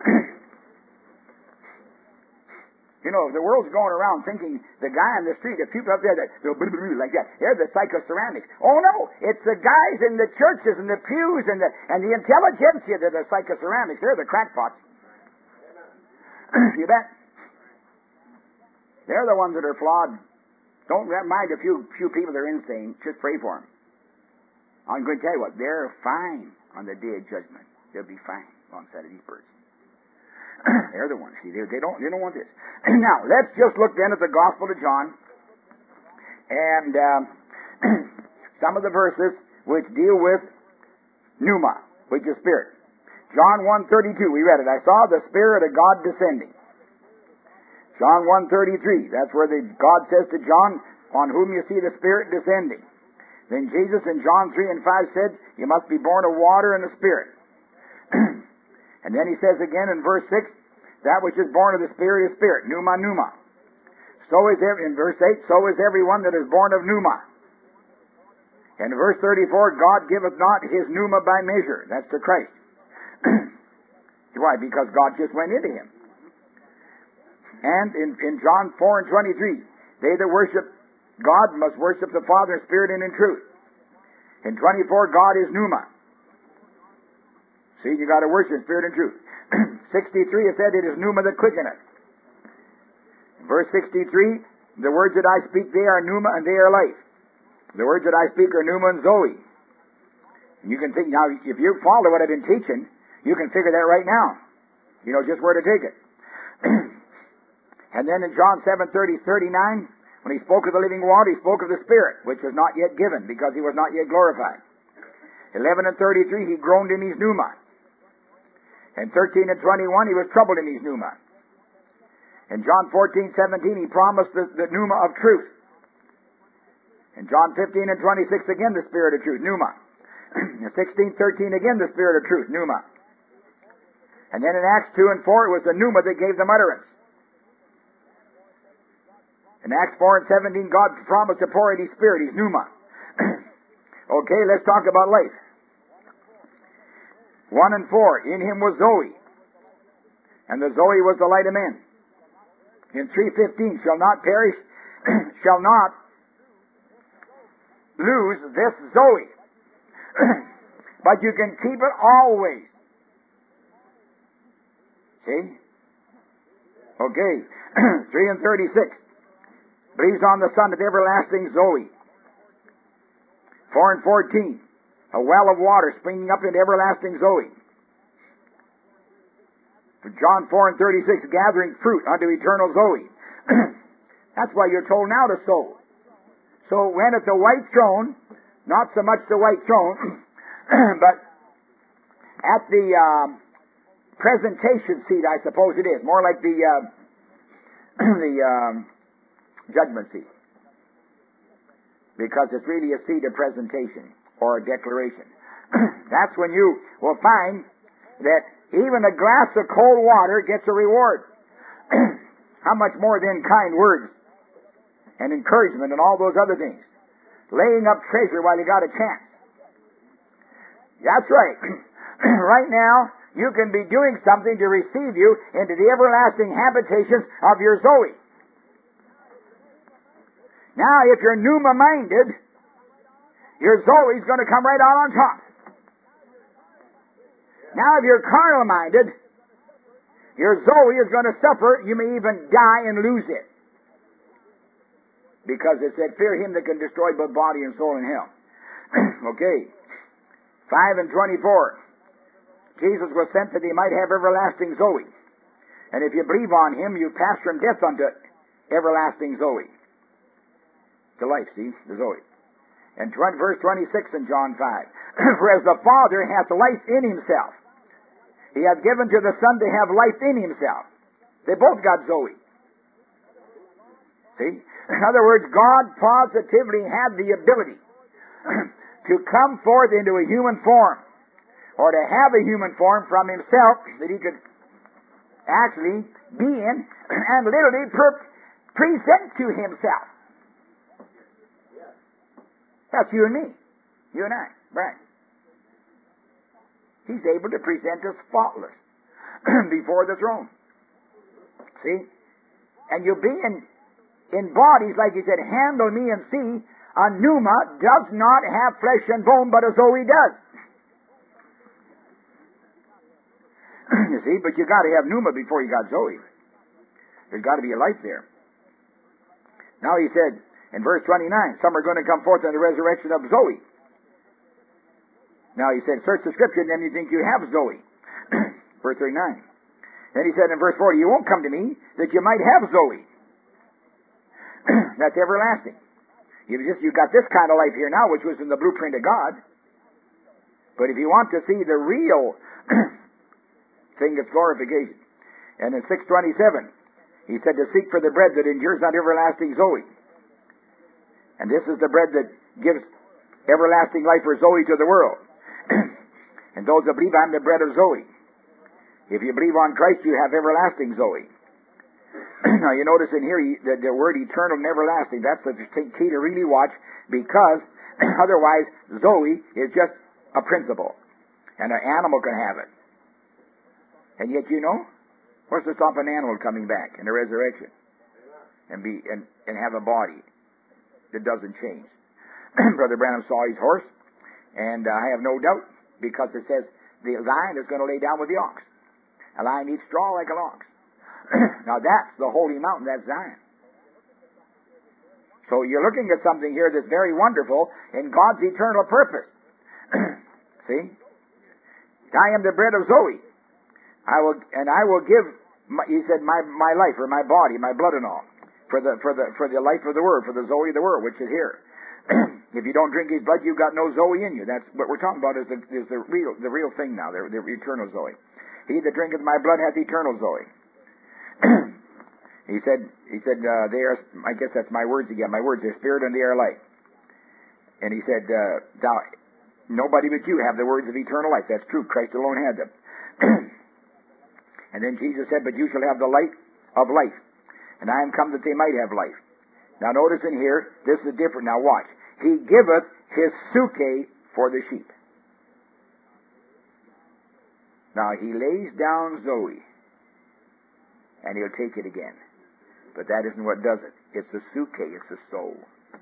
You know, the world's going around thinking the guy on the street, the people up there that go like that, they're the psychoceramics. Oh no, it's the guys in the churches and the pews and the and the intelligentsia that are the psychoceramics. They're the crackpots. You bet. They're the ones that are flawed. Don't mind a few few people that are insane. Just pray for them. I'm going to tell you what, they're fine on the day of judgment. They'll be fine alongside of these birds. They're the ones. See, they, they don't. They don't want this. Now, let's just look then at the Gospel of John and um, some of the verses which deal with pneuma, which is spirit. John one thirty-two. We read it. I saw the Spirit of God descending. John one thirty-three. That's where the God says to John, "On whom you see the Spirit descending." Then Jesus in John three and five said, "You must be born of water and the Spirit." And then he says again in verse six, that which is born of the Spirit is spirit, pneuma, pneuma. So is every, in verse eight, so is everyone that is born of pneuma. And in verse thirty-four, God giveth not his pneuma by measure. That's to Christ. Why? Because God just went into him. And in, in John four and twenty-three, they that worship God must worship the Father in spirit and in truth. In twenty-four, God is pneuma. See, you got to worship in spirit and truth. sixty-three, it said, it is pneuma that quickeneth. Verse sixty-three, the words that I speak, they are pneuma and they are life. The words that I speak are pneuma and zoe. And you can think, now, if you follow what I've been teaching, you can figure that right now. You know just where to take it. And then in John seven thirty, thirty-nine, when he spoke of the living water, he spoke of the Spirit, which was not yet given, because he was not yet glorified. eleven and thirty-three, he groaned in his pneuma. And thirteen and twenty-one, he was troubled in his pneuma. In John fourteen, seventeen, he promised the, the pneuma of truth. In John fifteen and twenty-six, again the Spirit of truth, pneuma. In sixteen, thirteen, again the Spirit of truth, pneuma. And then in Acts two and four, it was the pneuma that gave them utterance. In Acts four and seventeen, God promised to pour out his Spirit, his pneuma. Okay, let's talk about life. one and four, in him was Zoe, and the Zoe was the light of men. In three fifteen, shall not perish, shall not lose this Zoe, but you can keep it always. See? Okay, three and thirty-six, believes on the Son of everlasting Zoe. four and fourteen, a well of water springing up into everlasting Zoe. For John four and thirty-six, gathering fruit unto eternal Zoe. That's why you're told now to sow. So when at the white throne, not so much the white throne, but at the um, presentation seat, I suppose it is, more like the uh, the um, judgment seat, because it's really a seat of presentation or a declaration. That's when you will find that even a glass of cold water gets a reward. How much more then kind words and encouragement and all those other things. Laying up treasure while you got a chance. That's right. Right now, you can be doing something to receive you into the everlasting habitations of your Zoe. Now, if you're pneuma-minded, your Zoe's going to come right out on top. Now, if you're carnal-minded, your Zoe is going to suffer. You may even die and lose it. Because it said, fear him that can destroy both body and soul in hell. Okay. five and twenty-four. Jesus was sent that he might have everlasting Zoe. And if you believe on him, you pass from death unto everlasting Zoe. To life, see? The Zoe. And verse twenty-six in John five. For as the Father hath life in himself, he hath given to the Son to have life in himself. They both got Zoe. See? In other words, God positively had the ability to come forth into a human form, or to have a human form from himself that he could actually be in and literally per- present to himself. That's you and me. You and I. Right. He's able to present us faultless before the throne. See? And you'll be in, in bodies, like he said, handle me and see. A pneuma does not have flesh and bone, but a Zoe does. You see, but you got to have pneuma before you got Zoe. There's got to be a life there. Now he said in verse twenty-nine, some are going to come forth in the resurrection of Zoe. Now he said, search the scripture and then you think you have Zoe. Verse thirty-nine. Then he said in verse forty, you won't come to me that you might have Zoe. That's everlasting. You've just, you got this kind of life here now, which was in the blueprint of God. But if you want to see the real thing, it's glorification. And in six twenty-seven, he said to seek for the bread that endures not everlasting Zoe. And this is the bread that gives everlasting life for Zoe to the world. And those that believe, I'm the bread of Zoe. If you believe on Christ, you have everlasting Zoe. Now you notice in here the, the word eternal and everlasting. That's the key to really watch, because otherwise Zoe is just a principle, and an animal can have it. And yet, you know, what's to stop an animal coming back in the resurrection and be and, and have a body that doesn't change? Brother Branham saw his horse, and uh, I have no doubt, because it says the lion is going to lay down with the ox. A lion eats straw like an ox. Now that's the holy mountain, that's Zion. So you're looking at something here that's very wonderful in God's eternal purpose. See? I am the bread of Zoe. I will, and I will give, my, he said, my, my life, or my body, my blood and all, for the, for the, for the life of the Word, for the Zoe of the Word, which is here. If you don't drink his blood, you've got no Zoe in you. That's what we're talking about, is the, is the real, the real thing now, the, the eternal Zoe. He that drinketh my blood hath eternal Zoe. he said, he said, uh, they are, I guess that's my words again, my words are spirit and they are life. And he said, uh, thou, nobody but you have the words of eternal life. That's true. Christ alone had them. And then Jesus said, but you shall have the light of life. And I am come that they might have life. Now notice in here, this is different. Now watch. He giveth his suke for the sheep. Now he lays down Zoe, and he'll take it again. But that isn't what does it. It's the suke, it's the soul.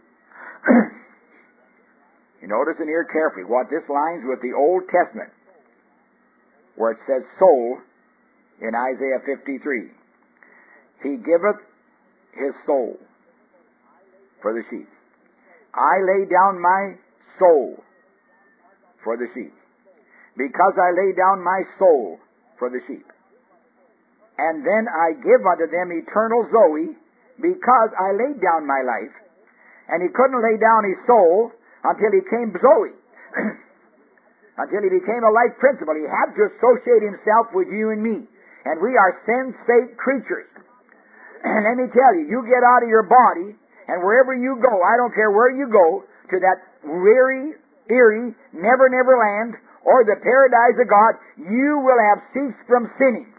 You notice in here carefully what this lines with the Old Testament, where it says soul in Isaiah fifty-three. He giveth his soul for the sheep. I lay down my soul for the sheep. Because I lay down my soul for the sheep. And then I give unto them eternal Zoe, because I laid down my life. And he couldn't lay down his soul until he came Zoe. Until he became a life principle. He had to associate himself with you and me. And we are sensate creatures. And let me tell you, you get out of your body, and wherever you go, I don't care where you go, to that weary, eerie, never, never land, or the paradise of God, you will have ceased from sinning.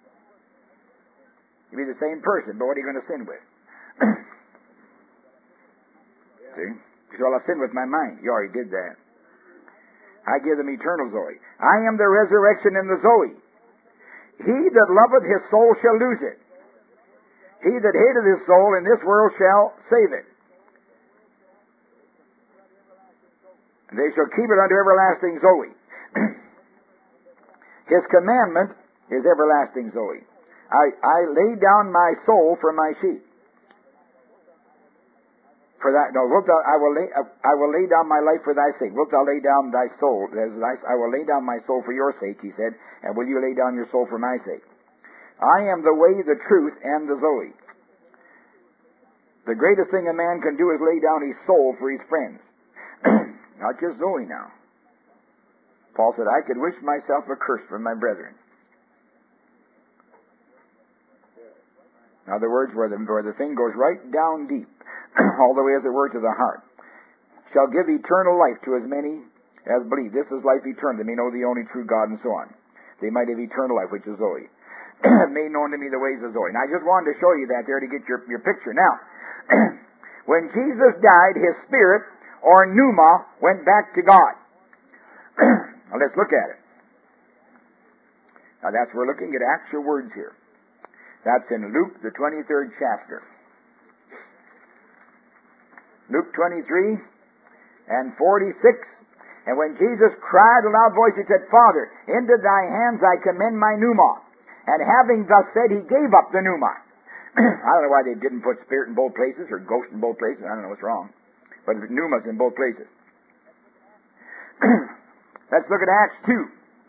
You'll be the same person, but what are you going to sin with? See? So I'll sin with my mind. You already did that. I give them eternal Zoe. I am the resurrection and the Zoe. He that loveth his soul shall lose it. He that hateth his soul in this world shall save it. They shall keep it unto everlasting Zoe. His commandment is everlasting Zoe. I, I lay down my soul for my sheep. For that, no, wilt thou, I will lay, I will lay down my life for thy sake. Wilt thou lay down thy soul? I will lay down my soul for your sake, he said, and will you lay down your soul for my sake? I am the way, the truth, and the Zoe. The greatest thing a man can do is lay down his soul for his friends. Not just Zoe now. Paul said, I could wish myself accursed from my brethren. In other words, where the, where the thing goes right down deep, all the way, as it were, to the heart, shall give eternal life to as many as believe. This is life eternal. They may know the only true God, and so on. They might have eternal life, which is Zoe. Made known to me the ways of Zoe. And I just wanted to show you that there to get your, your picture. Now, when Jesus died, his spirit, or pneuma, went back to God. Now let's look at it. Now that's, we're looking at actual words here. That's in Luke, the twenty-third chapter. Luke twenty-three and forty-six. And when Jesus cried a loud voice, he said, Father, into thy hands I commend my pneuma. And having thus said, he gave up the pneuma. I don't know why they didn't put spirit in both places, or ghost in both places. I don't know what's wrong. But pneuma's in both places. Let's look at Acts two.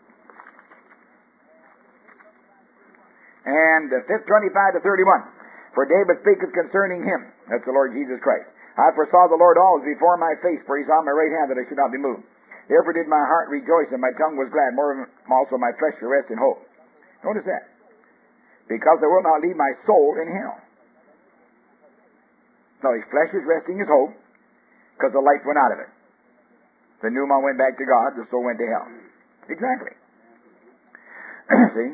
And uh, twenty-five to thirty-one. For David speaketh concerning him. That's the Lord Jesus Christ. I foresaw the Lord always before my face, for he's on my right hand, that I should not be moved. Therefore did my heart rejoice, and my tongue was glad. More also my flesh shall rest in hope. Notice that. Because I will not leave my soul in hell. No, his flesh is resting his hope, because the life went out of it. The pneuma went back to God, the soul went to hell. Exactly. See?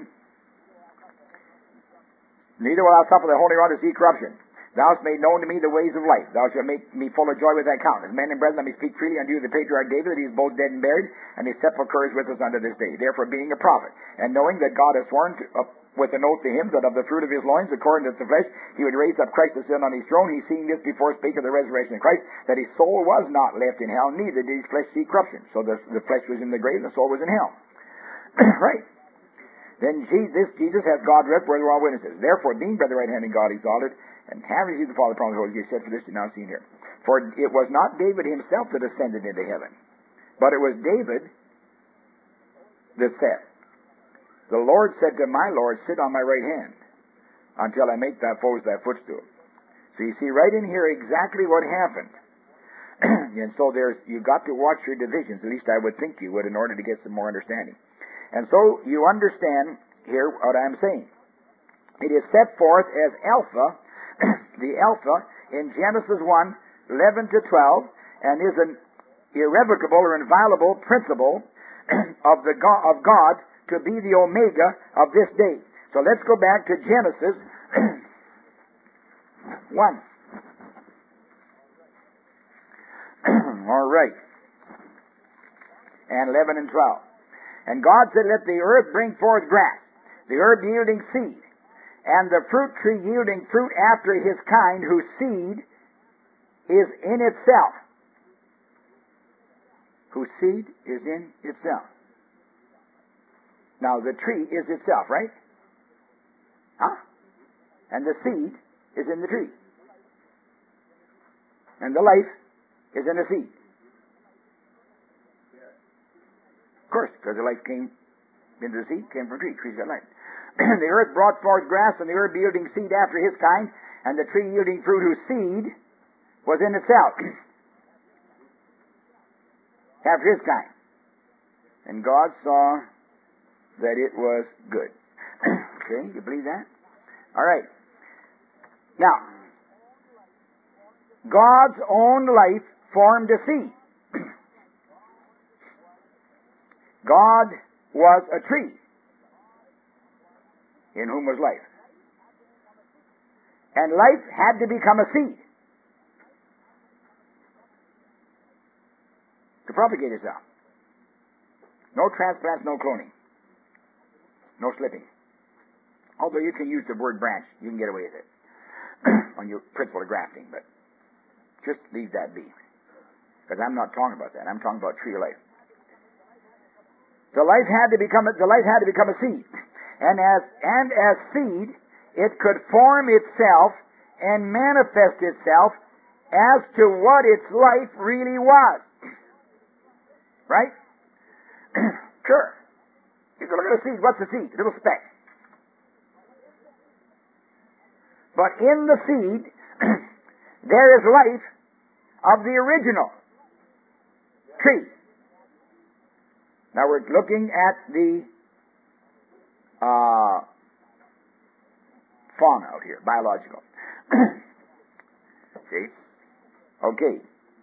Neither will thou suffer the Holy One to see corruption. Thou hast made known to me the ways of life. Thou shalt make me full of joy with thy countenance. Men and brethren, let me speak freely unto you the patriarch David, that he is both dead and buried, and his sepulchre is with us unto this day. Therefore, being a prophet, and knowing that God has sworn to, uh, with an oath to him, that of the fruit of his loins, according to the flesh, he would raise up Christ to sit on his throne, he seeing this before spake of the resurrection of Christ, that his soul was not left in hell, neither did his flesh see corruption. So the, the flesh was in the grave, and the soul was in hell. Right. Then Jesus, Jesus hath God rest, where there are all witnesses. Therefore, being by the right hand of God exalted, and having received the Father promise of the Holy Ghost, said, for this you now seen here. For it was not David himself that ascended into heaven, but it was David that said, the Lord said to my Lord, sit on my right hand, until I make thy foes thy footstool. So you see right in here exactly what happened. And so there's, you've got to watch your divisions, at least I would think you would, in order to get some more understanding. And so you understand here what I'm saying. It is set forth as alpha, the alpha, in Genesis one, eleven to twelve, and is an irrevocable or inviolable principle of the God, of God to be the omega of this day. So let's go back to Genesis one. All right. And eleven and twelve. And God said, let the earth bring forth grass, the herb yielding seed, and the fruit tree yielding fruit after his kind, whose seed is in itself. Whose seed is in itself. Now, the tree is itself, right? Huh? And the seed is in the tree. And the life is in the seed. Of course, because the life came into the seed, came from the tree. Trees got life. The earth brought forth grass, and the herb yielding seed after his kind, and the tree yielding fruit whose seed was in itself. After his kind. And God saw that it was good. Okay, you believe that? All right. Now, God's own life formed a seed. God was a tree, in whom was life. And life had to become a seed to propagate itself. No transplants, no cloning. No slipping. Although you can use the word branch, you can get away with it on your principle of grafting, but just leave that be. Because I'm not talking about that. I'm talking about tree of life. The life had to become a, the life had to become a seed. And as and as seed, it could form itself and manifest itself as to what its life really was. Right? Sure. You can look at a seed. What's a seed? A little speck. But in the seed, there is life of the original tree. Now we're looking at the uh, fauna out here, biological. See? Okay.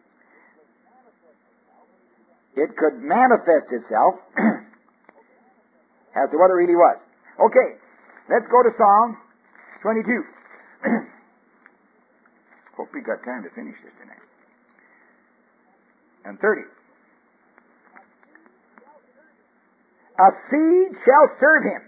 It could manifest itself as to what it really was. Okay, let's go to Psalm twenty-two. Hope we got time to finish this tonight. And thirty. A seed shall serve him.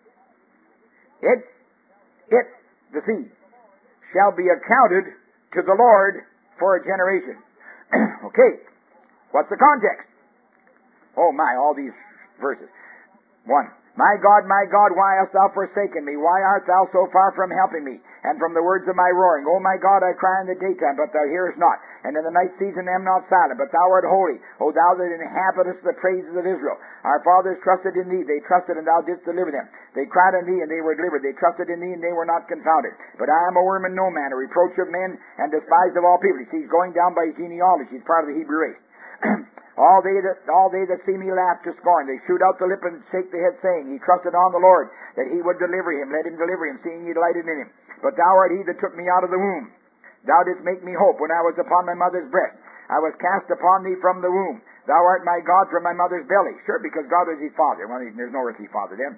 It, it, the seed, shall be accounted to the Lord for a generation. Okay, what's the context? Oh my, all these verses. One, my God, my God, why hast thou forsaken me? Why art thou so far from helping me? And from the words of my roaring, O my God, I cry in the daytime, but thou hearest not. And in the night season am not silent, but thou art holy. O thou that inhabitest the praises of Israel. Our fathers trusted in thee. They trusted, and thou didst deliver them. They cried on thee, and they were delivered. They trusted in thee, and they were not confounded. But I am a worm and no man, a reproach of men, and despised of all people. See, he's going down by genealogy. He's part of the Hebrew race. All they that all they that see me laugh to scorn. They shoot out the lip and shake the head, saying, He trusted on the Lord, that he would deliver him. Let him deliver him, seeing he delighted in him. But thou art he that took me out of the womb. Thou didst make me hope when I was upon my mother's breast. I was cast upon thee from the womb. Thou art my God from my mother's belly. Sure, because God was his father. Well, there's no earthly father then.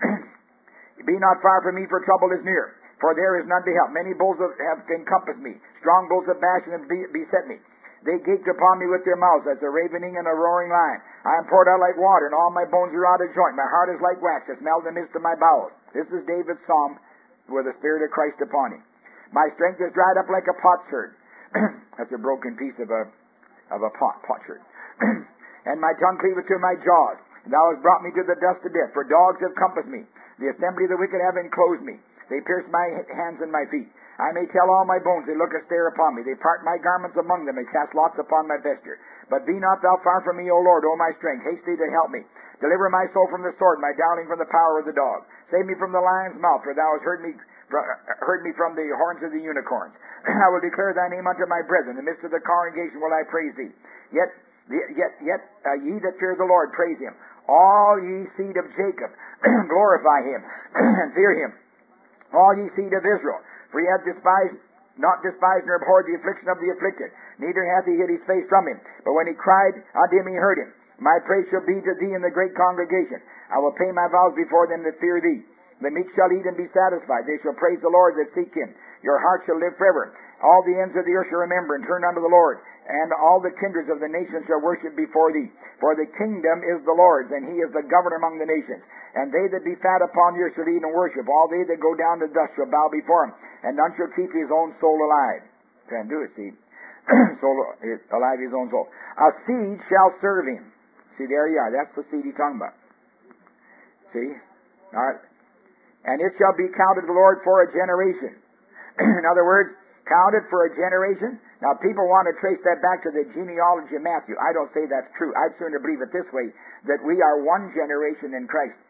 Be not far from me, for trouble is near. For there is none to help. Many bulls have encompassed me. Strong bulls of Bashan have beset me. They gaped upon me with their mouths as a ravening and a roaring lion. I am poured out like water, and all my bones are out of joint. My heart is like wax. It smells in the midst of my bowels. This is David's psalm with the Spirit of Christ upon him. My strength is dried up like a potsherd. That's a broken piece of a of a pot, potsherd. And my tongue cleaveth to my jaws. And thou hast brought me to the dust of death, for dogs have compassed me. The assembly of the wicked have enclosed me. They pierce my hands and my feet. I may tell all my bones, they look a stare upon me. They part my garments among them, they cast lots upon my vesture. But be not thou far from me, O Lord, O my strength. Haste thee to help me. Deliver my soul from the sword, my darling from the power of the dog. Save me from the lion's mouth, for thou hast heard me, heard me from the horns of the unicorns. I will declare thy name unto my brethren. In the midst of the congregation will I praise thee. Yet, yet, yet, uh, ye that fear the Lord, praise him. All ye seed of Jacob, glorify him, and fear him. All ye seed of Israel, for he hath despised, not despised nor abhorred the affliction of the afflicted, neither hath he hid his face from him. But when he cried unto him, he heard him. My praise shall be to thee in the great congregation. I will pay my vows before them that fear thee. The meek shall eat and be satisfied. They shall praise the Lord that seek him. Your heart shall live forever. All the ends of the earth shall remember and turn unto the Lord, and all the kindreds of the nations shall worship before thee. For the kingdom is the Lord's, and he is the governor among the nations. And they that be fat upon the earth shall eat and worship. All they that go down to dust shall bow before him, and none shall keep his own soul alive. Can't do it, see. soul, alive his own soul. A seed shall serve him. See, there you are. That's the seed he's talking about. See? All right. And it shall be counted to the Lord for a generation. In other words, counted for a generation. Now, people want to trace that back to the genealogy of Matthew. I don't say that's true. I'd sooner believe it this way, that we are one generation in Christ.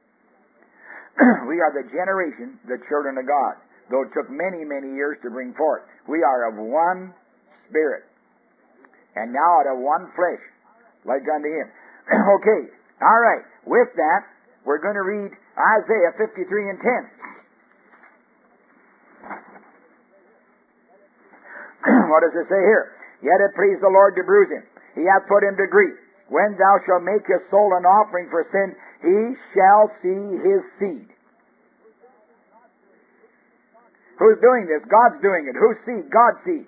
We are the generation, the children of God. Though it took many, many years to bring forth. We are of one spirit. And now out of one flesh, like unto him. Okay, all right. With that, we're going to read Isaiah fifty-three and ten. What does it say here? Yet it pleased the Lord to bruise him. He hath put him to grief. When thou shalt make his soul an offering for sin, he shall see his seed. Who's doing this? God's doing it. Whose seed? God's seed.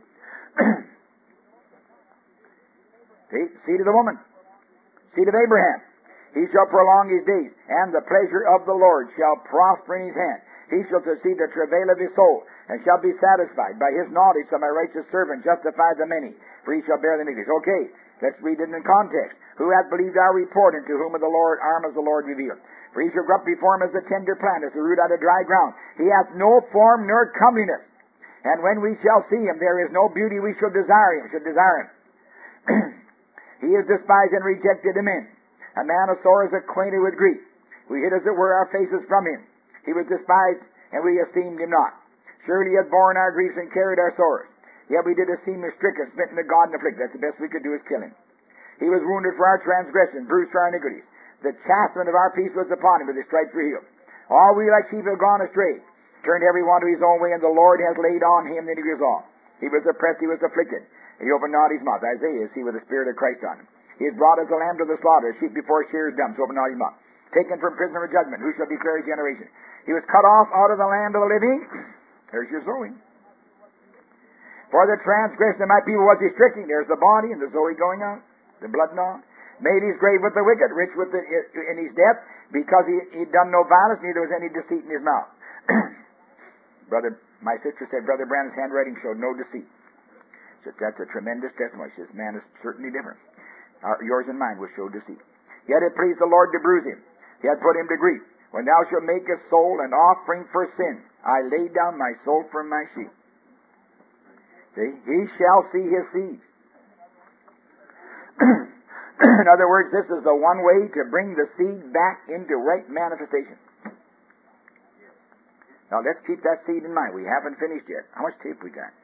See? Seed of the woman. Seed of Abraham. He shall prolong his days, and the pleasure of the Lord shall prosper in his hand. He shall see the travail of his soul, and shall be satisfied. By his knowledge shall my righteous servant justify the many, for he shall bear the iniquities. Okay, let's read it in context. Who hath believed our report, and to whom of the Lord arm has the Lord revealed? For he shall grow up before him as a tender plant, as a root out of dry ground. He hath no form nor comeliness. And when we shall see him, there is no beauty we shall desire him, should desire him. He is despised and rejected of men, a man of sorrows, acquainted with grief. We hid as it were our faces from him. He was despised, and we esteemed him not. Surely he hath borne our griefs and carried our sorrows. Yet we did esteem him stricken, smitten of God, and afflicted. That's the best we could do, is kill him. He was wounded for our transgressions, bruised for our iniquities. The chastisement of our peace was upon him, with his stripes were healed. All we like sheep have gone astray, turned every one to his own way, and the Lord has laid on him the iniquities of all. He was oppressed, he was afflicted, and he opened not his mouth. Isaiah is he with the Spirit of Christ on him. He is brought as a lamb to the slaughter, a sheep before shears dumb, so opened not his mouth. Taken from prison for judgment, who shall declare his generation? He was cut off out of the land of the living. There's your Zoe. For the transgression of my people was he stricken. There's the body and the Zoe going out, the blood and all. Made his grave with the wicked, rich with the, in his death, because he he'd done no violence, neither was any deceit in his mouth. Brother, my sister said Brother Brandon's handwriting showed no deceit. Said, that's a tremendous testimony. She says, man is certainly different. Our, yours and mine will show deceit. Yet it pleased the Lord to bruise him. He had put him to grief. When thou shalt make a soul an offering for sin, I laid down my soul for my sheep. See? He shall see his seed. In other words, this is the one way to bring the seed back into right manifestation. Now let's keep that seed in mind. We haven't finished yet. How much tape we got?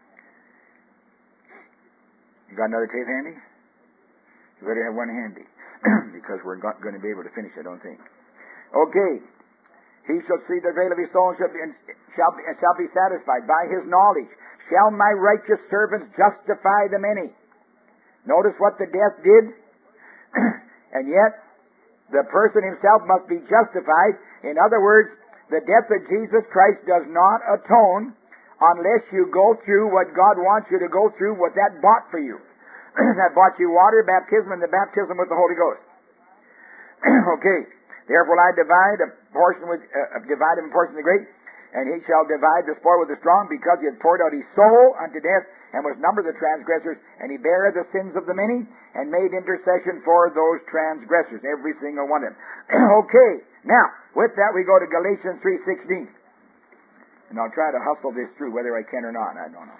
You got another tape handy? You better have one handy. Because we're not going to be able to finish, I don't think. Okay. He shall see the veil of his soul and shall be, and shall be, and shall be satisfied. By his knowledge shall my righteous servants justify the many. Notice what the death did. And yet, the person himself must be justified. In other words, the death of Jesus Christ does not atone unless you go through what God wants you to go through, what that bought for you. That bought you water, baptism, and the baptism with the Holy Ghost. Okay. Therefore I divide a portion with, uh, divide him a portion of the great, and he shall divide the spoil with the strong, because he had poured out his soul unto death, and was numbered the transgressors, and he bare the sins of the many, and made intercession for those transgressors, every single one of them. Okay. Now, with that we go to Galatians three sixteen. And I'll try to hustle this through, whether I can or not, I don't know.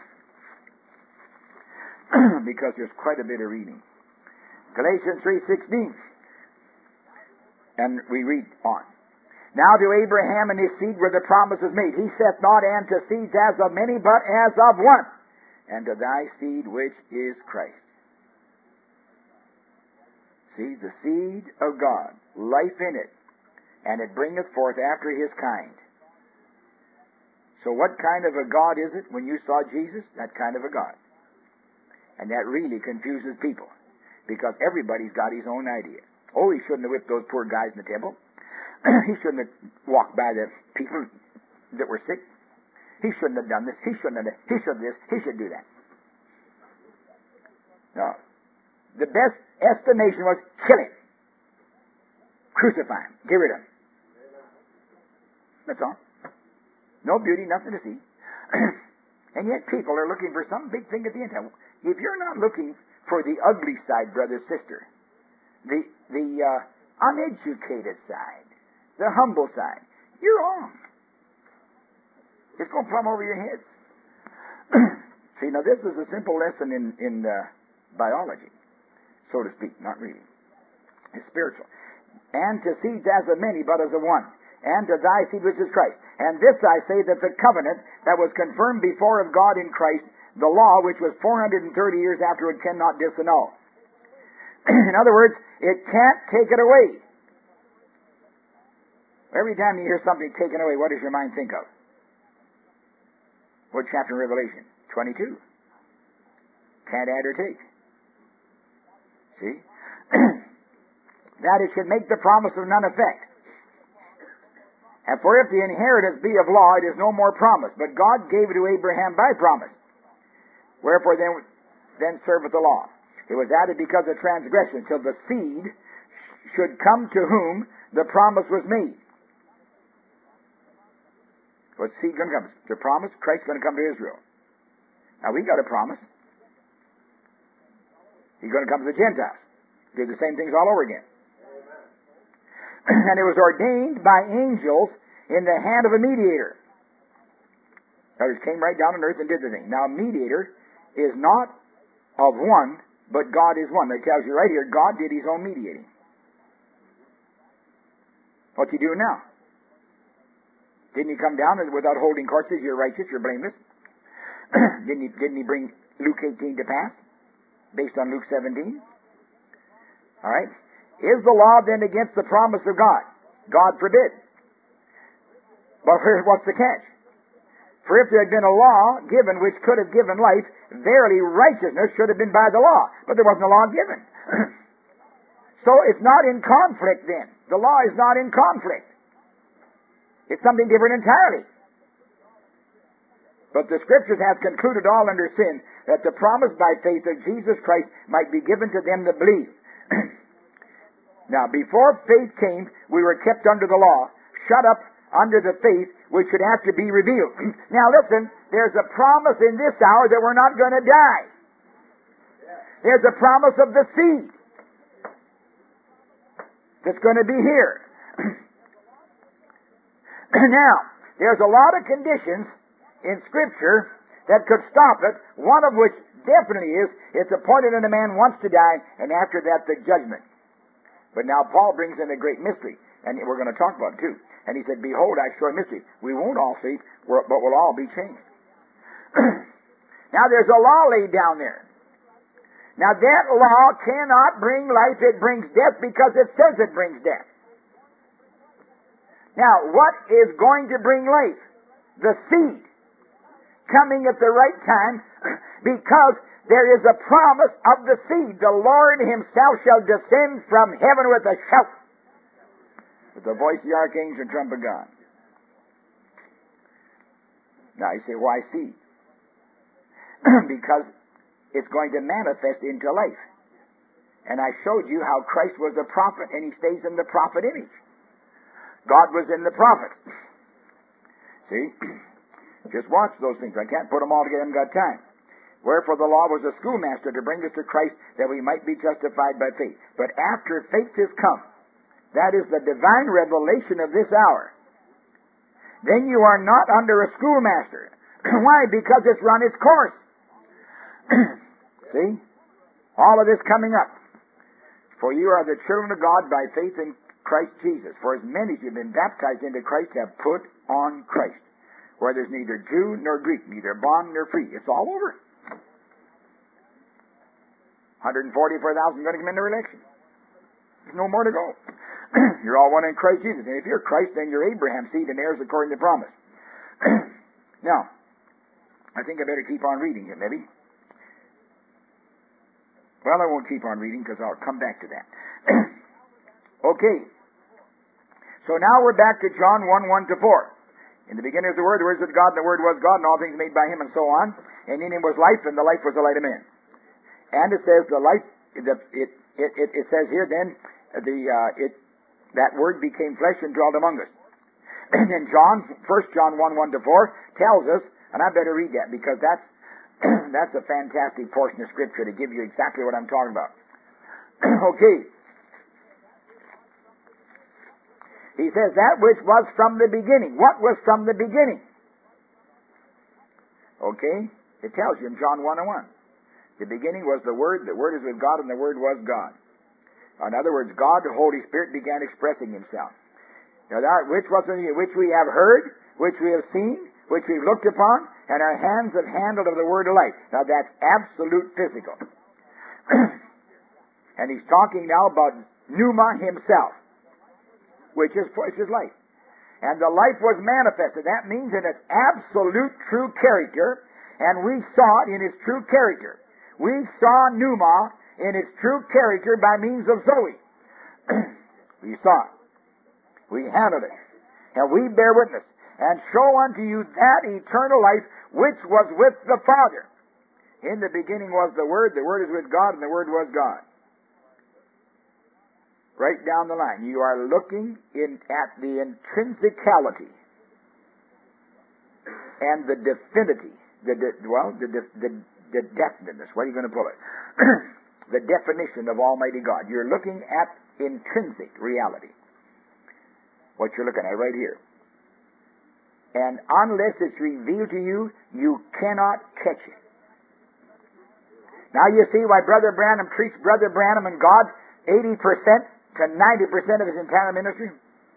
Because there's quite a bit of reading. Galatians three sixteen. And we read on. Now to Abraham and his seed were the promises made. He saith not, and to seeds as of many, but as of one. And to thy seed which is Christ. See, the seed of God, life in it, and it bringeth forth after his kind. So what kind of a God is it when you saw Jesus? That kind of a God. And that really confuses people, because everybody's got his own idea. Oh, he shouldn't have whipped those poor guys in the temple. He shouldn't have walked by the people that were sick. He shouldn't have done this. He shouldn't have. He should this. He should do that. No. The best estimation was kill him, crucify him, get rid of him. That's all. No beauty, nothing to see. And yet people are looking for some big thing at the end. If you're not looking for the ugly side, brother, sister, the the uh, uneducated side, the humble side, you're wrong. It's going to plumb over your heads. See, now this is a simple lesson in, in uh, biology, so to speak, not reading. It's spiritual. And to seeds as of many, but as of one. And to thy seed which is Christ. And this I say, that the covenant that was confirmed before of God in Christ, the law which was four hundred thirty years afterward, cannot disannul. In other words, it can't take it away. Every time you hear something taken away, what does your mind think of? What chapter in Revelation? twenty-two. Can't add or take. See? That it should make the promise of none effect. And for if the inheritance be of law, it is no more promise. But God gave it to Abraham by promise. Wherefore then, then serveth the law. It was added because of transgression, till the seed should come to whom the promise was made. What's seed going to come? The promise, Christ's going to come to Israel. Now, we got a promise. He's going to come to the Gentiles. Do the same things all over again. And it was ordained by angels in the hand of a mediator. Others came right down on earth and did the thing. Now, a mediator is not of one, but God is one. That tells you right here, God did His own mediating. What's He doing now? Didn't He come down without holding court, says you're righteous, you're blameless? didn't, he, didn't He bring Luke eighteen to pass, based on Luke seventeen? All right? Is the law then against the promise of God? God forbid. But here's what's the catch? For if there had been a law given which could have given life, verily righteousness should have been by the law. But there wasn't a law given. So it's not in conflict then. The law is not in conflict. It's something different entirely. But the Scriptures have concluded all under sin that the promise by faith of Jesus Christ might be given to them that believe. Now, before faith came, we were kept under the law, shut up under the faith which should have to be revealed. Now, listen, there's a promise in this hour that we're not going to die. There's a promise of the seed that's going to be here. Now, there's a lot of conditions in Scripture that could stop it, one of which definitely is, it's appointed that a man wants to die, and after that the judgment. But now Paul brings in a great mystery, and we're going to talk about it too. And he said, behold, I show a mystery. We won't all sleep, but we'll all be changed. Now there's a law laid down there. Now that law cannot bring life, it brings death because it says it brings death. Now, what is going to bring life? The seed coming at the right time, because there is a promise of the seed. The Lord Himself shall descend from heaven with a shout, with the voice of the archangel and trumpet of God. Now you say, why seed? Because it's going to manifest into life. And I showed you how Christ was a prophet, and He stays in the prophet image. God was in the prophets. See? Just watch those things. I can't put them all together. I haven't got time. Wherefore the law was a schoolmaster to bring us to Christ, that we might be justified by faith. But after faith is come, that is the divine revelation of this hour, then you are not under a schoolmaster. Why? Because it's run its course. See? All of this coming up. For you are the children of God by faith in Christ Jesus. For as many as you've been baptized into Christ have put on Christ. Where there's neither Jew nor Greek, neither bond nor free. It's all over. one hundred forty-four thousand going to come into election. There's no more to go. You're all one in Christ Jesus. And if you're Christ, then you're Abraham's seed and heirs according to promise. Now, I think I better keep on reading here, maybe. Well, I won't keep on reading because I'll come back to that. Okay. So now we're back to John one, one to four. In the beginning was the Word, the Word was with God, and the Word was God, and all things made by Him, and so on. And in Him was life, and the life was the light of men. And it says the life, the, it, it, it, it says here then, the uh, it that Word became flesh and dwelt among us. And then John, First John one, one to four, tells us, and I better read that because that's that's a fantastic portion of Scripture to give you exactly what I'm talking about. Okay. He says, that which was from the beginning. What was from the beginning? Okay? It tells you in John one and one. The beginning was the Word, the Word is with God, and the Word was God. In other words, God, the Holy Spirit, began expressing Himself. Now, that which was from the, which we have heard, which we have seen, which we've looked upon, and our hands have handled of the Word of life. Now, that's absolute physical. And He's talking now about Pneuma Himself, which is, which is life. And the life was manifested. That means in its absolute true character, and we saw it in its true character. We saw Pneuma in its true character by means of Zoe. We saw it. We handled it. And we bear witness, and show unto you that eternal life which was with the Father. In the beginning was the Word, the Word is with God, and the Word was God. Right down the line. You are looking in at the intrinsicality and the definity, the de, well, the, de, the the definiteness. What are you going to pull it? The definition of Almighty God. You're looking at intrinsic reality. What you're looking at right here. And unless it's revealed to you, you cannot catch it. Now you see why Brother Branham treats Brother Branham and God eighty percent to ninety percent of his entire ministry?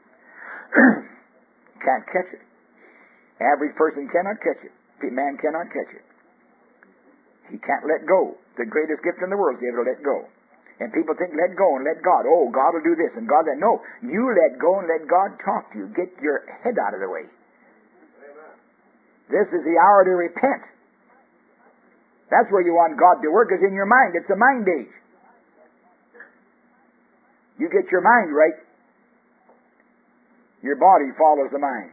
Can't catch it. Average person cannot catch it. Man cannot catch it. He can't let go. The greatest gift in the world is able to let go. And people think, let go and let God. Oh, God will do this and God that. No, you let go and let God talk to you. Get your head out of the way. Amen. This is the hour to repent. That's where you want God to work, is in your mind. It's a mind age. You get your mind right, your body follows the mind.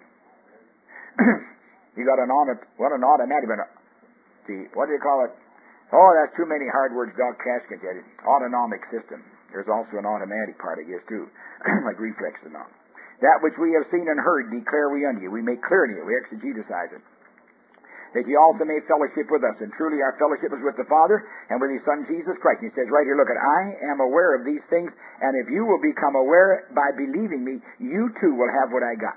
You got an auto, what an automatic, the, what do you call it? Oh, that's too many hard words, Doc Cash can get it. Autonomic system. There's also an automatic part, I guess, too. Like reflex and all. That which we have seen and heard declare we unto you. We make clear to you. We exegetize it. That ye also may fellowship with us. And truly our fellowship is with the Father and with His Son Jesus Christ. He says right here, look at, I am aware of these things, and if you will become aware by believing me, you too will have what I got.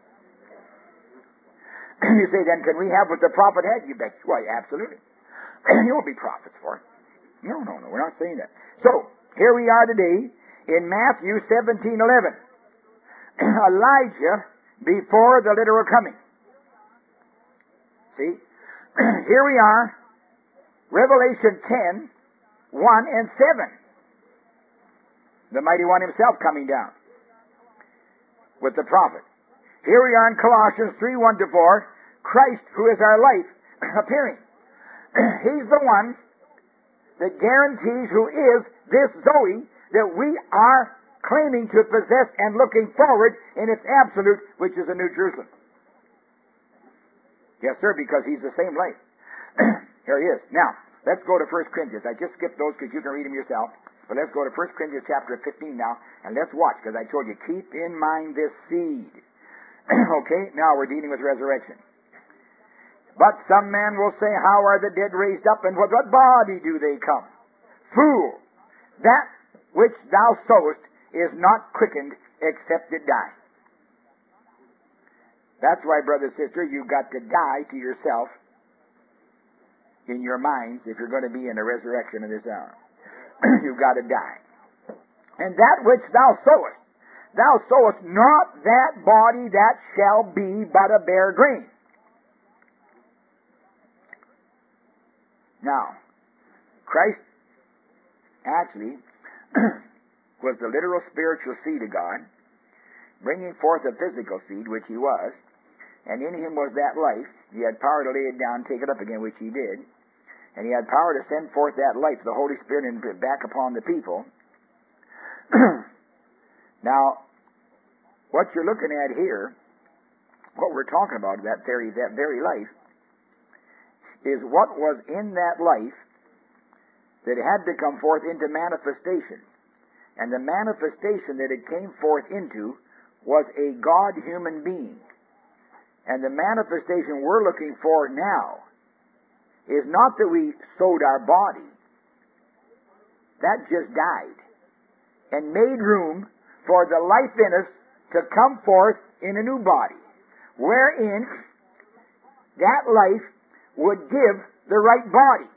You say, then can we have what the prophet had? You bet. Why, absolutely. You won't be prophets for it. No, no, no. We're not saying that. So, here we are today in Matthew seventeen eleven. Elijah before the literal coming. See? Here we are. Revelation ten, one and seven. The Mighty One Himself coming down with the prophet. Here we are in Colossians three, one to four, Christ, who is our life, appearing. He's the one that guarantees who is this Zoe that we are claiming to possess and looking forward in its absolute, which is a New Jerusalem. Yes, sir, because He's the same life. Here He is. Now, let's go to First Corinthians. I just skipped those because you can read them yourself. But let's go to First Corinthians chapter fifteen now, and let's watch, because I told you, keep in mind this seed. Okay, now we're dealing with resurrection. But some man will say, how are the dead raised up, and with what body do they come? Fool, that which thou sowest is not quickened except it die. That's why, brother, sister, you've got to die to yourself in your minds if you're going to be in a resurrection in this hour. You've got to die. And that which thou sowest, thou sowest not that body that shall be but a bare grain. Now, Christ actually was the literal spiritual seed of God, bringing forth a physical seed, which He was, and in Him was that life. He had power to lay it down, take it up again, which He did, and He had power to send forth that life, the Holy Spirit, and back upon the people. Now, what you're looking at here, what we're talking about, that very, that very life, is what was in that life that had to come forth into manifestation. And the manifestation that it came forth into was a God-human being. And the manifestation we're looking for now is not that we sowed our body. That just died and made room for the life in us to come forth in a new body, wherein that life would give the right body.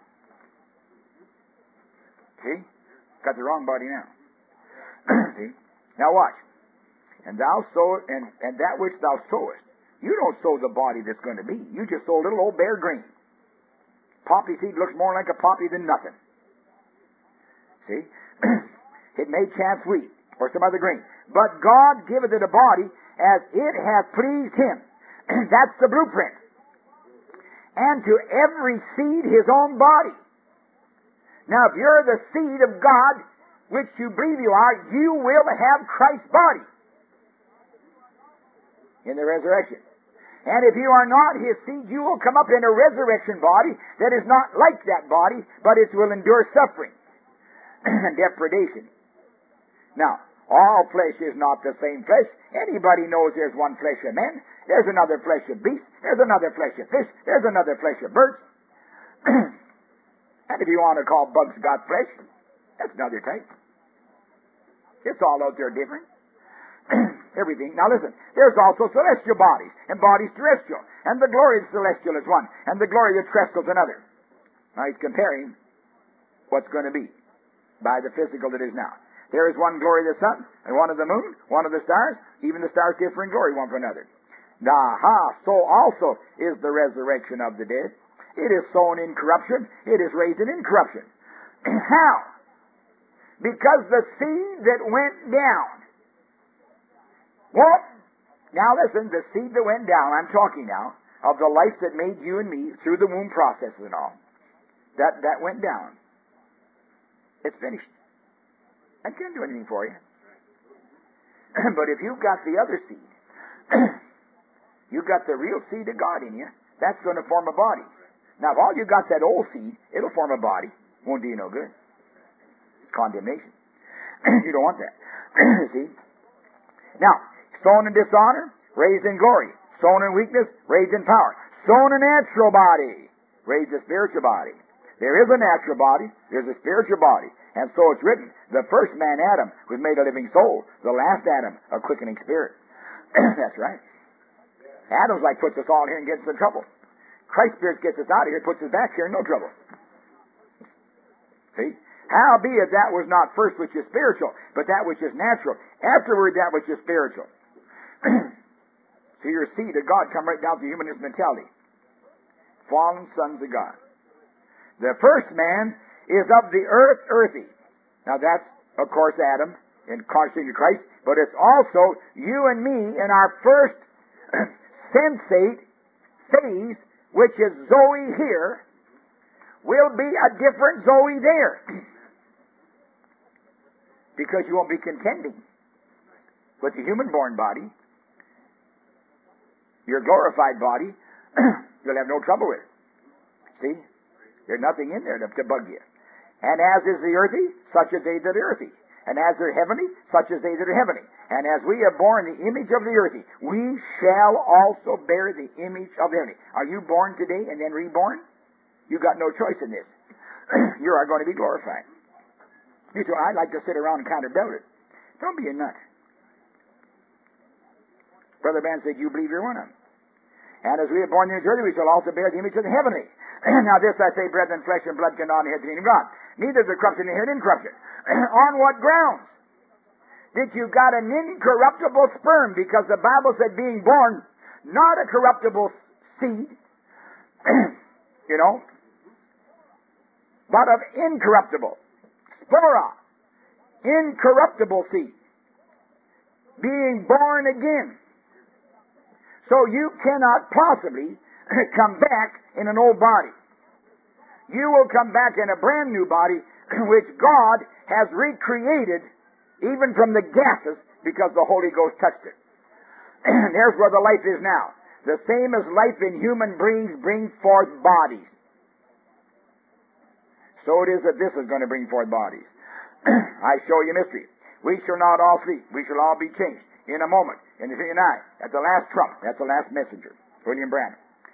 See? Got the wrong body now. See? Now watch. And thou sow and, and that which thou sowest, you don't sow the body that's going to be. You just sow a little old bare grain. Poppy seed looks more like a poppy than nothing. See? It may chance wheat or some other grain. But God giveth it a body as it hath pleased Him. That's the blueprint. And to every seed his own body. Now, if you're the seed of God, which you believe you are, you will have Christ's body in the resurrection. And if you are not His seed, you will come up in a resurrection body that is not like that body, but it will endure suffering and depredation. Now, all flesh is not the same flesh. Anybody knows there's one flesh of men. There's another flesh of beasts. There's another flesh of fish. There's another flesh of birds. And if you want to call bugs got flesh, that's another type. It's all out there different. Everything. Now listen, there's also celestial bodies, and bodies terrestrial. And the glory of the celestial is one, and the glory of the terrestrial is another. Now he's comparing what's going to be by the physical that is now. There is one glory of the sun, and one of the moon, one of the stars. Even the stars differ in glory one from another. Aha, so also is the resurrection of the dead. It is sown in corruption, it is raised in incorruption. How? Because the seed that went down. What? Now listen, the seed that went down, I'm talking now of the life that made you and me through the womb processes and all. That, that went down. It's finished. I can't do anything for you. But if you've got the other seed, you've got the real seed of God in you, that's going to form a body. Now, if all you got that old seed, it'll form a body. Won't do you no good. It's condemnation. You don't want that. See? Now, sown in dishonor, raised in glory. Sown in weakness, raised in power. Sown a natural body, raised a spiritual body. There is a natural body, there's a spiritual body. And so it's written, the first man, Adam, was made a living soul. The last Adam, a quickening spirit. That's right. Adam's like puts us all here and gets us in trouble. Christ's Spirit gets us out of here, puts us back here in no trouble. See? Howbeit that was not first which is spiritual, but that which is natural. Afterward that which is spiritual. See, your seed of God come right down to humanist mentality. Fallen sons of God. The first man is of the earth, earthy. Now that's, of course, Adam in contrast to Christ, but it's also you and me in our first sensate phase, which is Zoe here, will be a different Zoe there. Because you won't be contending with the human-born body. Your glorified body, you'll have no trouble with. See? There's nothing in there to, to bug you. And as is the earthy, such are they that are earthy. And as they're heavenly, such as they that are heavenly. And as we have borne the image of the earthy, we shall also bear the image of the heavenly. Are you born today and then reborn? You've got no choice in this. You are going to be glorified. You too, I'd like to sit around and kind of doubt it. Don't be a nut. Brother Ben said, you believe you're one of them. And as we have borne the image of the earthy, we shall also bear the image of the heavenly. Now this I say, brethren, flesh and blood cannot inherit the kingdom of God. Neither is the corruption inherit incorruption. On what grounds? That you got an incorruptible sperm, because the Bible said being born, not a corruptible seed, you know, but of incorruptible. Spora, incorruptible seed. Being born again. So you cannot possibly come back in an old body. You will come back in a brand new body, which God has recreated even from the gases, because the Holy Ghost touched it. There's where the life is now. The same as life in human beings brings forth bodies. So it is that this is going to bring forth bodies. I show you mystery. We shall not all sleep. We shall all be changed in a moment, in the twinkling of an eye, at the last trump. That's the last messenger, William Branham.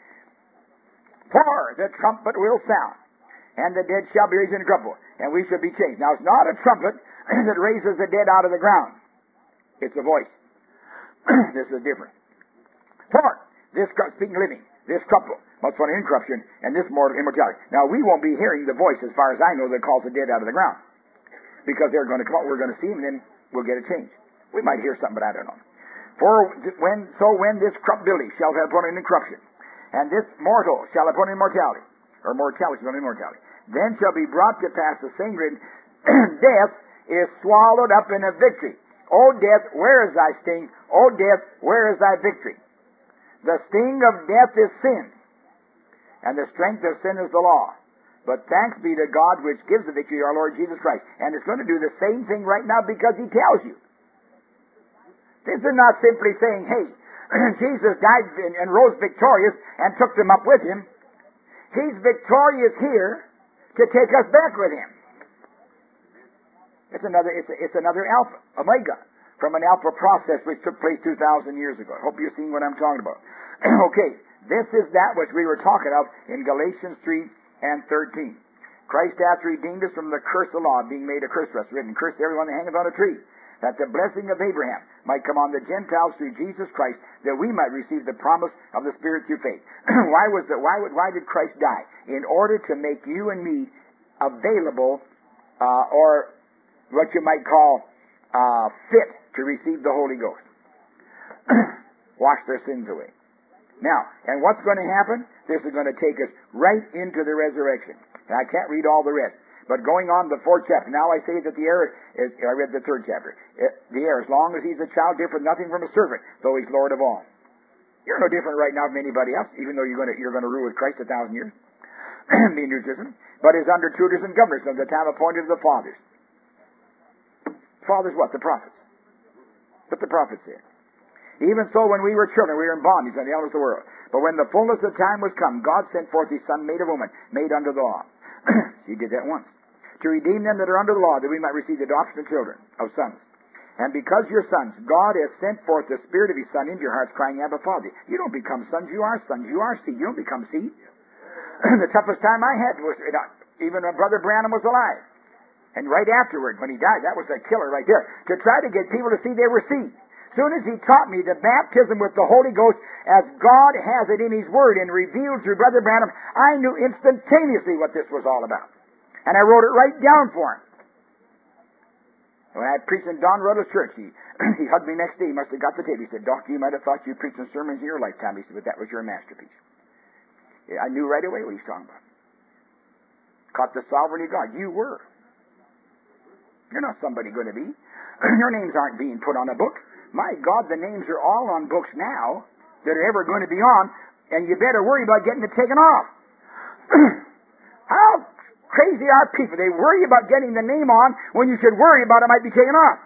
For the trumpet will sound, and the dead shall be raised incorruptible, and we shall be changed. Now, it's not a trumpet that raises the dead out of the ground. It's a voice. This is different. For this, speaking living, this trumpet must find incorruption, and this mortal immortality. Now, we won't be hearing the voice, as far as I know, that calls the dead out of the ground, because they're going to come out, we're going to see them, and then we'll get a change. We might hear something, but I don't know. For when, so when this corruptibility shall have put in incorruption, and this mortal shall have put in immortality, or mortality shall have immortality, then shall be brought to pass the same written, death is swallowed up in a victory. O death, where is thy sting? O death, where is thy victory? The sting of death is sin, and the strength of sin is the law. But thanks be to God which gives the victory, our Lord Jesus Christ. And it's going to do the same thing right now, because He tells you. This is not simply saying, hey, Jesus died and rose victorious and took them up with Him. He's victorious here to take us back with Him. It's another, it's, a, it's another Alpha, Omega. from an alpha process which took place two thousand years ago. I hope you're seeing what I'm talking about. Okay, this is that which we were talking of in Galatians three and thirteen. Christ hath redeemed us from the curse of the law, being made a curse for us, written, cursed everyone that hangeth on a tree, that the blessing of Abraham might come on the Gentiles through Jesus Christ, that we might receive the promise of the Spirit through faith. Why was that? Why would? Why did Christ die? In order to make you and me available, uh, or what you might call uh, fit to receive the Holy Ghost. Wash their sins away. Now, and what's going to happen? This is going to take us right into the resurrection. And I can't read all the rest. But going on the fourth chapter, now I say that the heir is, I read the third chapter, the heir, as long as he's a child, differeth nothing from a servant, though he's Lord of all. You're no different right now from anybody else, even though you're going to, you're going to rule with Christ a thousand years, being New Testament, but is under tutors and governors from the time appointed of the fathers. Fathers what? The prophets. What the prophets said. Even so, when we were children, we were in bondage on the elements of the world. But when the fullness of time was come, God sent forth His Son, made of woman, made under the law. He did that once. To redeem them that are under the law, that we might receive the adoption of children, of sons. And because you're sons, God has sent forth the Spirit of His Son into your hearts, crying, Abba, Father. You don't become sons, you are sons. You are seed. You don't become seed. The toughest time I had was, even when Brother Branham was alive. And right afterward, when he died, that was a killer right there. To try to get people to see they were seed. As soon as he taught me the baptism with the Holy Ghost, as God has it in His Word and revealed through Brother Branham, I knew instantaneously what this was all about. And I wrote it right down for him. When I preached in Don Ruddle's church, he, he hugged me next day. He must have got the tape. He said, Doctor, you might have thought you preached some sermons in your lifetime. He said, but that was your masterpiece. Yeah, I knew right away what he's talking about. Caught the sovereignty of God. You were. You're not somebody going to be. Your names aren't being put on a book. My God, the names are all on books now that are ever going to be on, and you better worry about getting it taken off. How crazy are people? They worry about getting the name on when you should worry about it might be taken off.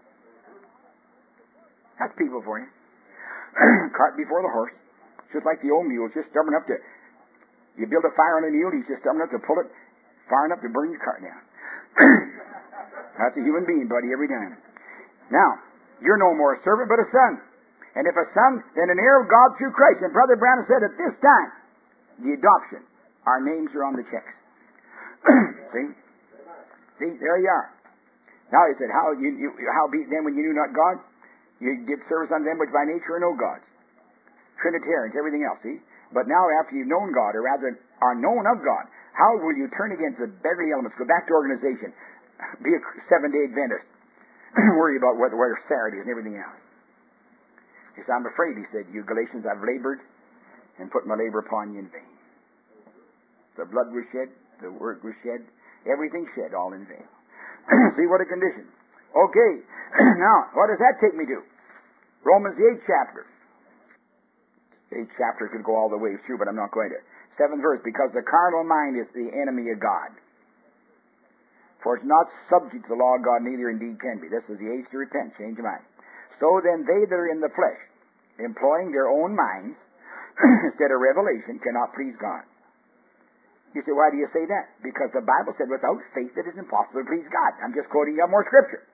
That's people for you. Cart before the horse. Just like the old mule, just stubborn enough to, you build a fire on a mule, he's just stubborn enough to pull it far enough to burn your cart down. That's a human being, buddy, every time. Now, you're no more a servant, but a son. And if a son, then an heir of God through Christ. And Brother Branham said at this time, the adoption, our names are on the checks. See? See, there you are. Now he said, how you, you how be then when you knew not God? You did service unto them which by nature are no gods. Trinitarians, everything else, see? But now after you've known God, or rather are known of God, how will you turn against the beggarly elements, go back to organization, be a seven-day Adventist, worry about whether where Saturday is and everything else? He said, I'm afraid, he said, you Galatians, I've labored and put my labor upon you in vain. The blood was shed, the word was shed, everything shed, all in vain. See what a condition. Okay, now, what does that take me to? Romans the eighth chapter. The eighth chapter could go all the way through, but I'm not going to. Seventh verse, because the carnal mind is the enemy of God. For it's not subject to the law of God, neither indeed can be. This is the age to repent, change your mind. So then they that are in the flesh, employing their own minds, instead of revelation, cannot please God. You say, why do you say that? Because the Bible said, without faith it is impossible to please God. I'm just quoting you more scripture.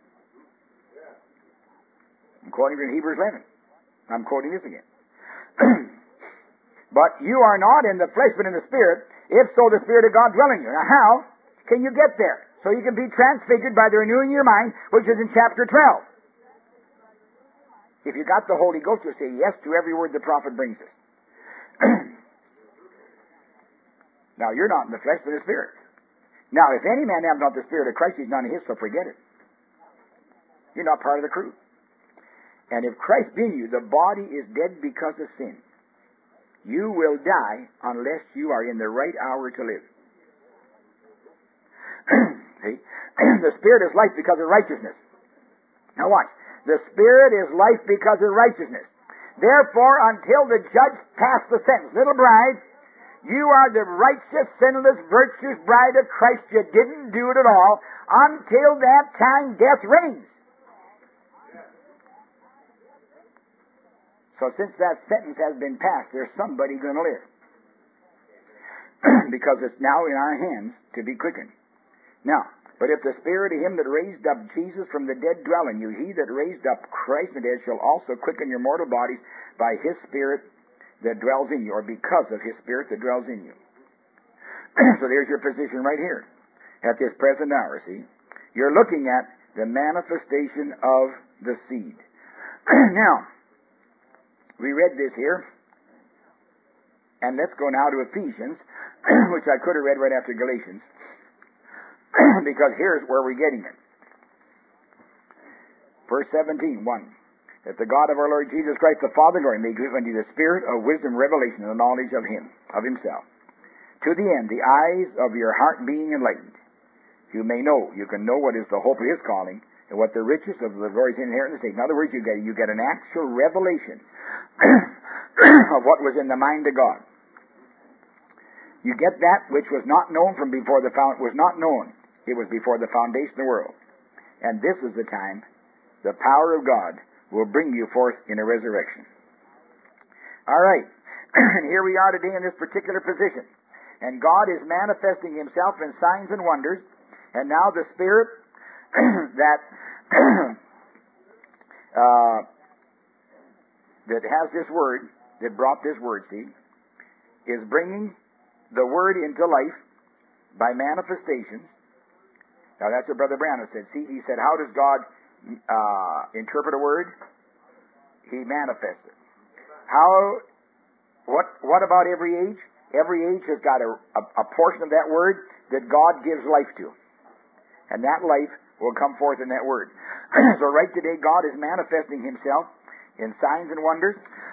I'm quoting from Hebrews eleven. I'm quoting this again. But you are not in the flesh, but in the Spirit, if so the Spirit of God dwell in you. Now how can you get there? So you can be transfigured by the renewing of your mind, which is in chapter twelve. If you got the Holy Ghost, you'll say yes to every word the prophet brings us. Now, you're not in the flesh, but in the Spirit. Now, if any man have not the Spirit of Christ, he's none of his, so forget it. You're not part of the crew. And if Christ be in you, the body is dead because of sin. You will die unless you are in the right hour to live. See? The Spirit is life because of righteousness. Now watch. The Spirit is life because of righteousness. Therefore, until the judge pass the sentence, little bride, you are the righteous, sinless, virtuous bride of Christ. You didn't do it at all. Until that time, death reigns. So since that sentence has been passed, there's somebody going to live. Because it's now in our hands to be quickened. Now, But if the Spirit of him that raised up Jesus from the dead dwell in you, he that raised up Christ from the dead shall also quicken your mortal bodies by his Spirit that dwells in you, or because of his Spirit that dwells in you. So there's your position right here at this present hour, see? You're looking at the manifestation of the seed. Now, we read this here, and let's go now to Ephesians, which I could have read right after Galatians, because here's where we're getting it. Verse seventeen, one. That the God of our Lord Jesus Christ, the Father, glory, may give unto you the spirit of wisdom, revelation, and the knowledge of him, of himself. To the end, the eyes of your heart being enlightened, you may know, you can know what is the hope of his calling, and what the riches of the glorious inheritance is. In other words, you get, you get an actual revelation of what was in the mind of God. You get that which was not known from before the found, was not known. It was before the foundation of the world. And this is the time the power of God will bring you forth in a resurrection. All right. And here we are today in this particular position. And God is manifesting himself in signs and wonders. And now the Spirit that uh, that has this word, that brought this word, see, is bringing the word into life by manifestations. Now that's what Brother Branham said. See, he said, how does God uh, interpret a word? He manifests it. How? What? What about every age? Every age has got a, a, a portion of that word that God gives life to, and that life will come forth in that word. So right today, God is manifesting himself in signs and wonders,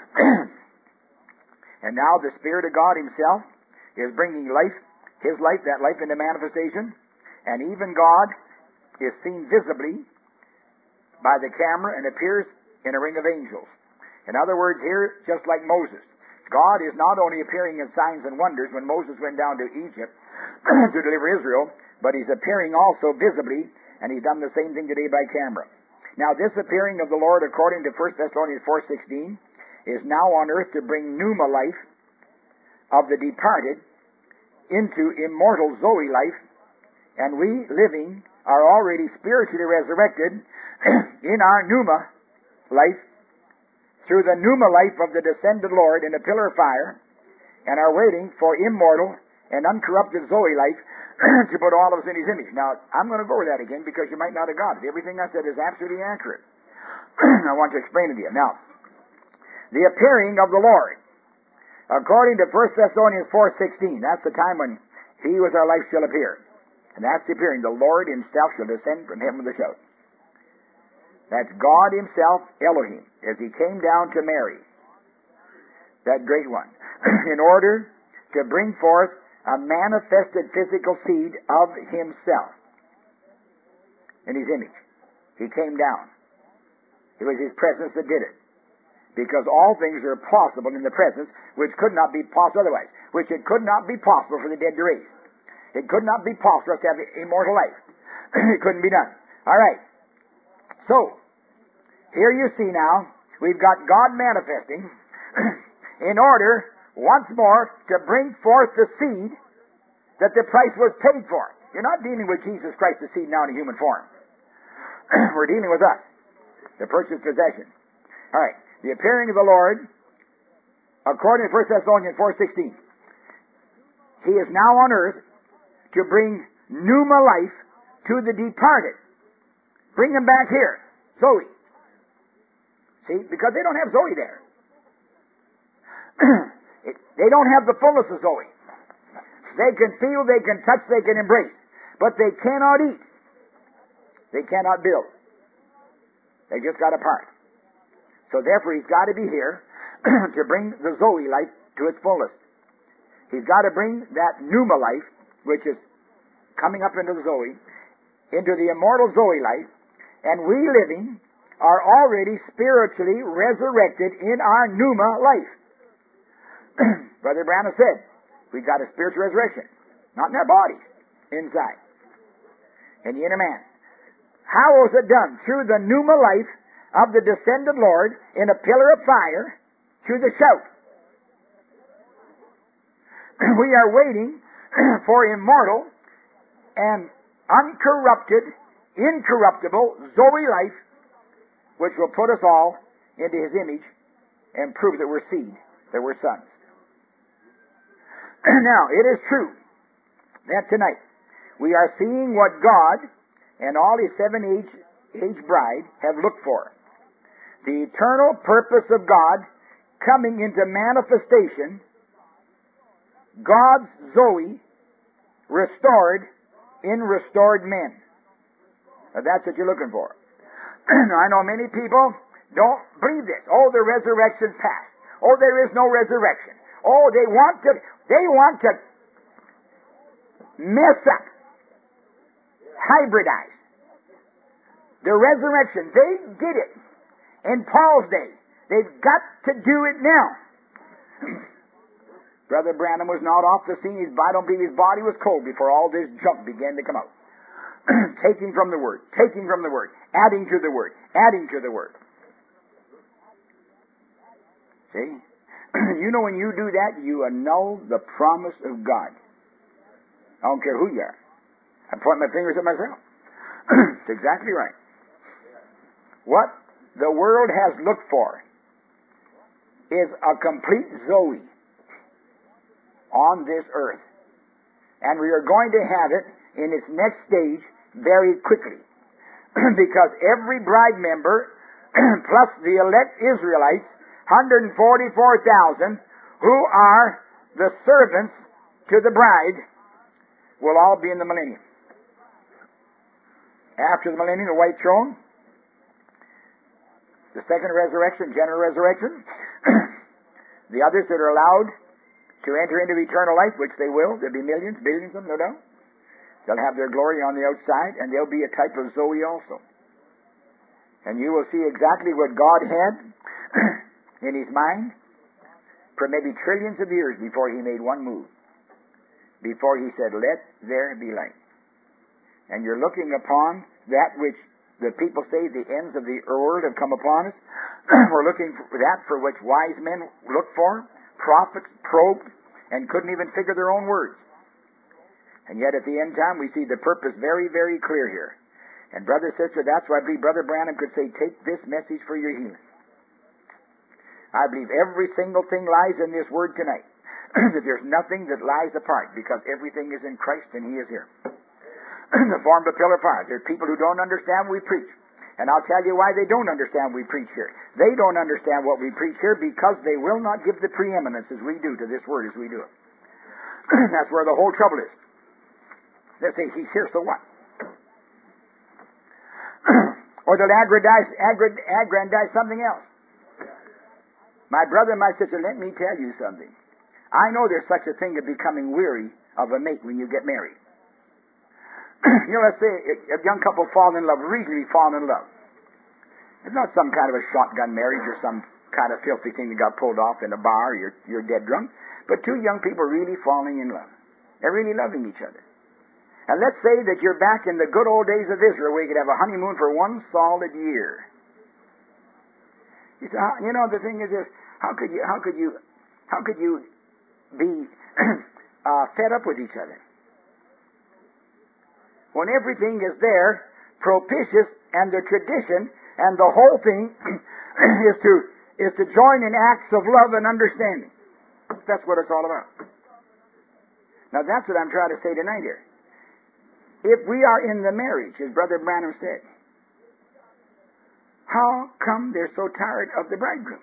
and now the Spirit of God himself is bringing life, his life, that life into manifestation, and even God is seen visibly by the camera and appears in a ring of angels. In other words, here, just like Moses, God is not only appearing in signs and wonders when Moses went down to Egypt to deliver Israel, but he's appearing also visibly, and he's done the same thing today by camera. Now, this appearing of the Lord, according to First Thessalonians four sixteen, is now on earth to bring pneuma life of the departed into immortal Zoe life, and we living are already spiritually resurrected in our pneuma life through the pneuma life of the descended Lord in a pillar of fire, and are waiting for immortal and uncorrupted Zoe life to put all of us in his image. Now, I'm going to go over that again because you might not have got it. Everything I said is absolutely accurate. I want to explain it to you. Now, the appearing of the Lord, according to First Thessalonians four sixteen, that's the time when he was our life shall appear. And that's the appearing. The Lord himself shall descend from heaven with a shout. That's God himself, Elohim, as he came down to Mary, that great one, in order to bring forth a manifested physical seed of himself in his image. He came down. It was his presence that did it. Because all things are possible in the presence, which could not be possible otherwise, which it could not be possible for the dead to raise. It could not be possible for us to have immortal life. It couldn't be done. All right. So, here you see now, we've got God manifesting in order, once more, to bring forth the seed that the price was paid for. You're not dealing with Jesus Christ, the seed, now in a human form. We're dealing with us, the purchased possession. All right. The appearing of the Lord, according to First Thessalonians four sixteen, he is now on earth to bring pneuma life to the departed. Bring them back here. Zoe. See, because they don't have Zoe there. it, they don't have the fullness of Zoe. They can feel, they can touch, they can embrace. But they cannot eat. They cannot build. They just got a part. So therefore he's got to be here to bring the Zoe life to its fullest. He's got to bring that pneuma life, which is coming up into the Zoe, into the immortal Zoe life, and we living are already spiritually resurrected in our pneuma life. Brother Branham said, we got a spiritual resurrection, not in our bodies, inside, in the inner man. How was it done? Through the pneuma life of the descended Lord in a pillar of fire, through the shout. We are waiting for immortal and uncorrupted, incorruptible Zoe life, which will put us all into His image and prove that we're seed, that we're sons. Now, it is true that tonight we are seeing what God and all His seven-age age bride have looked for. The eternal purpose of God coming into manifestation, God's Zoe restored in restored men. Now, that's what you're looking for. Now, I know many people don't believe this. Oh, the resurrection's past. Oh, there is no resurrection. Oh, they want to, they want to mess up, hybridize the resurrection. They did it in Paul's day. They've got to do it now. Brother Branham was not off the scene. His, I don't believe his body was cold before all this junk began to come out. Taking from the Word, taking from the Word, adding to the Word, adding to the Word. See? You know, when you do that, you annul the promise of God. I don't care who you are. I point my fingers at myself. It's exactly right. What the world has looked for is a complete Zoe on this earth. And we are going to have it in its next stage very quickly. Because every bride member, plus the elect Israelites, one hundred forty-four thousand, who are the servants to the bride, will all be in the millennium. After the millennium, the white throne, the second resurrection, general resurrection, the others that are allowed to enter into eternal life, which they will, there'll be millions, billions of them, no doubt. They'll have their glory on the outside, and they'll be a type of Zoe also. And you will see exactly what God had in His mind for maybe trillions of years before He made one move. Before He said, let there be light. And you're looking upon that which the people say the ends of the world have come upon us. We're looking for that for which wise men looked for, prophets probed, and couldn't even figure their own words. And yet at the end time we see the purpose very, very clear here. And brother, sister, that's why I believe Brother Branham could say, take this message for your healing. I believe every single thing lies in this word tonight. That there's nothing that lies apart, because everything is in Christ and He is here. The form of a pillar of fire. There's people who don't understand what we preach. And I'll tell you why they don't understand what we preach here. They don't understand what we preach here because they will not give the preeminence as we do to this word as we do it. That's where the whole trouble is. They say, He's here, so what? Or they'll aggrandize, aggrandize something else. My brother and my sister, let me tell you something. I know there's such a thing as becoming weary of a mate when you get married. You know, let's say a young couple fall in love, reasonably fall in love. It's not some kind of a shotgun marriage or some kind of filthy thing that got pulled off in a bar, you're, you're dead drunk. But two young people really falling in love. They're really loving each other. And let's say that you're back in the good old days of Israel where you could have a honeymoon for one solid year. You say, you know, the thing is this, how could you, how could you, how could you be uh, fed up with each other? When everything is there, propitious, and the tradition, and the whole thing is to is to join in acts of love and understanding. That's what it's all about. Now that's what I'm trying to say tonight here. If we are in the marriage, as Brother Branham said, how come they're so tired of the bridegroom?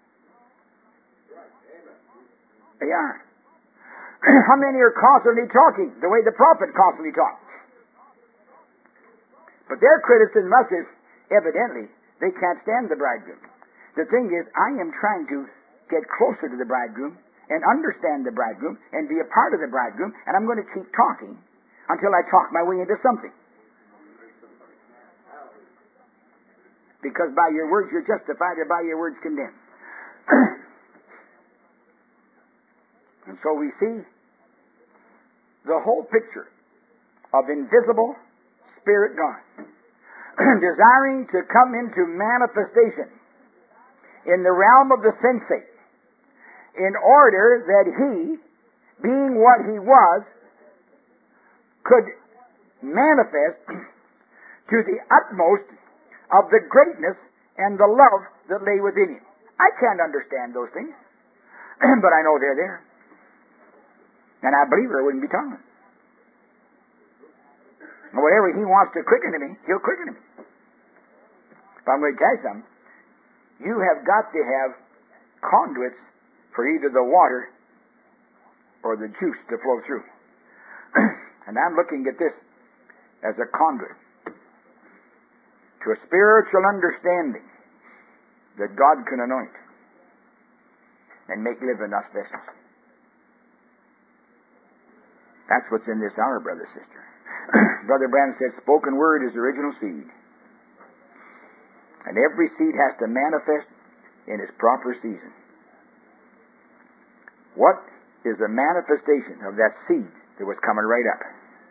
They are. How many are constantly talking the way the prophet constantly talked? But their criticism of is, evidently, they can't stand the bridegroom. The thing is, I am trying to get closer to the bridegroom and understand the bridegroom and be a part of the bridegroom, and I'm going to keep talking until I talk my way into something. Because by your words you're justified, and by your words condemned. And so we see the whole picture of invisible Spirit God, desiring to come into manifestation in the realm of the sensate, in order that He, being what He was, could manifest to the utmost of the greatness and the love that lay within him. I can't understand those things, but I know they're there. And I believe her, I wouldn't be talking. And whatever he wants to quicken to me, he'll quicken to me. But I'm going to tell you something. You have got to have conduits for either the water or the juice to flow through. And I'm looking at this as a conduit to a spiritual understanding that God can anoint and make live in us vessels. That's what's in this hour, brother, sister. Brother Branham said, spoken word is original seed. And every seed has to manifest in its proper season. What is the manifestation of that seed that was coming right up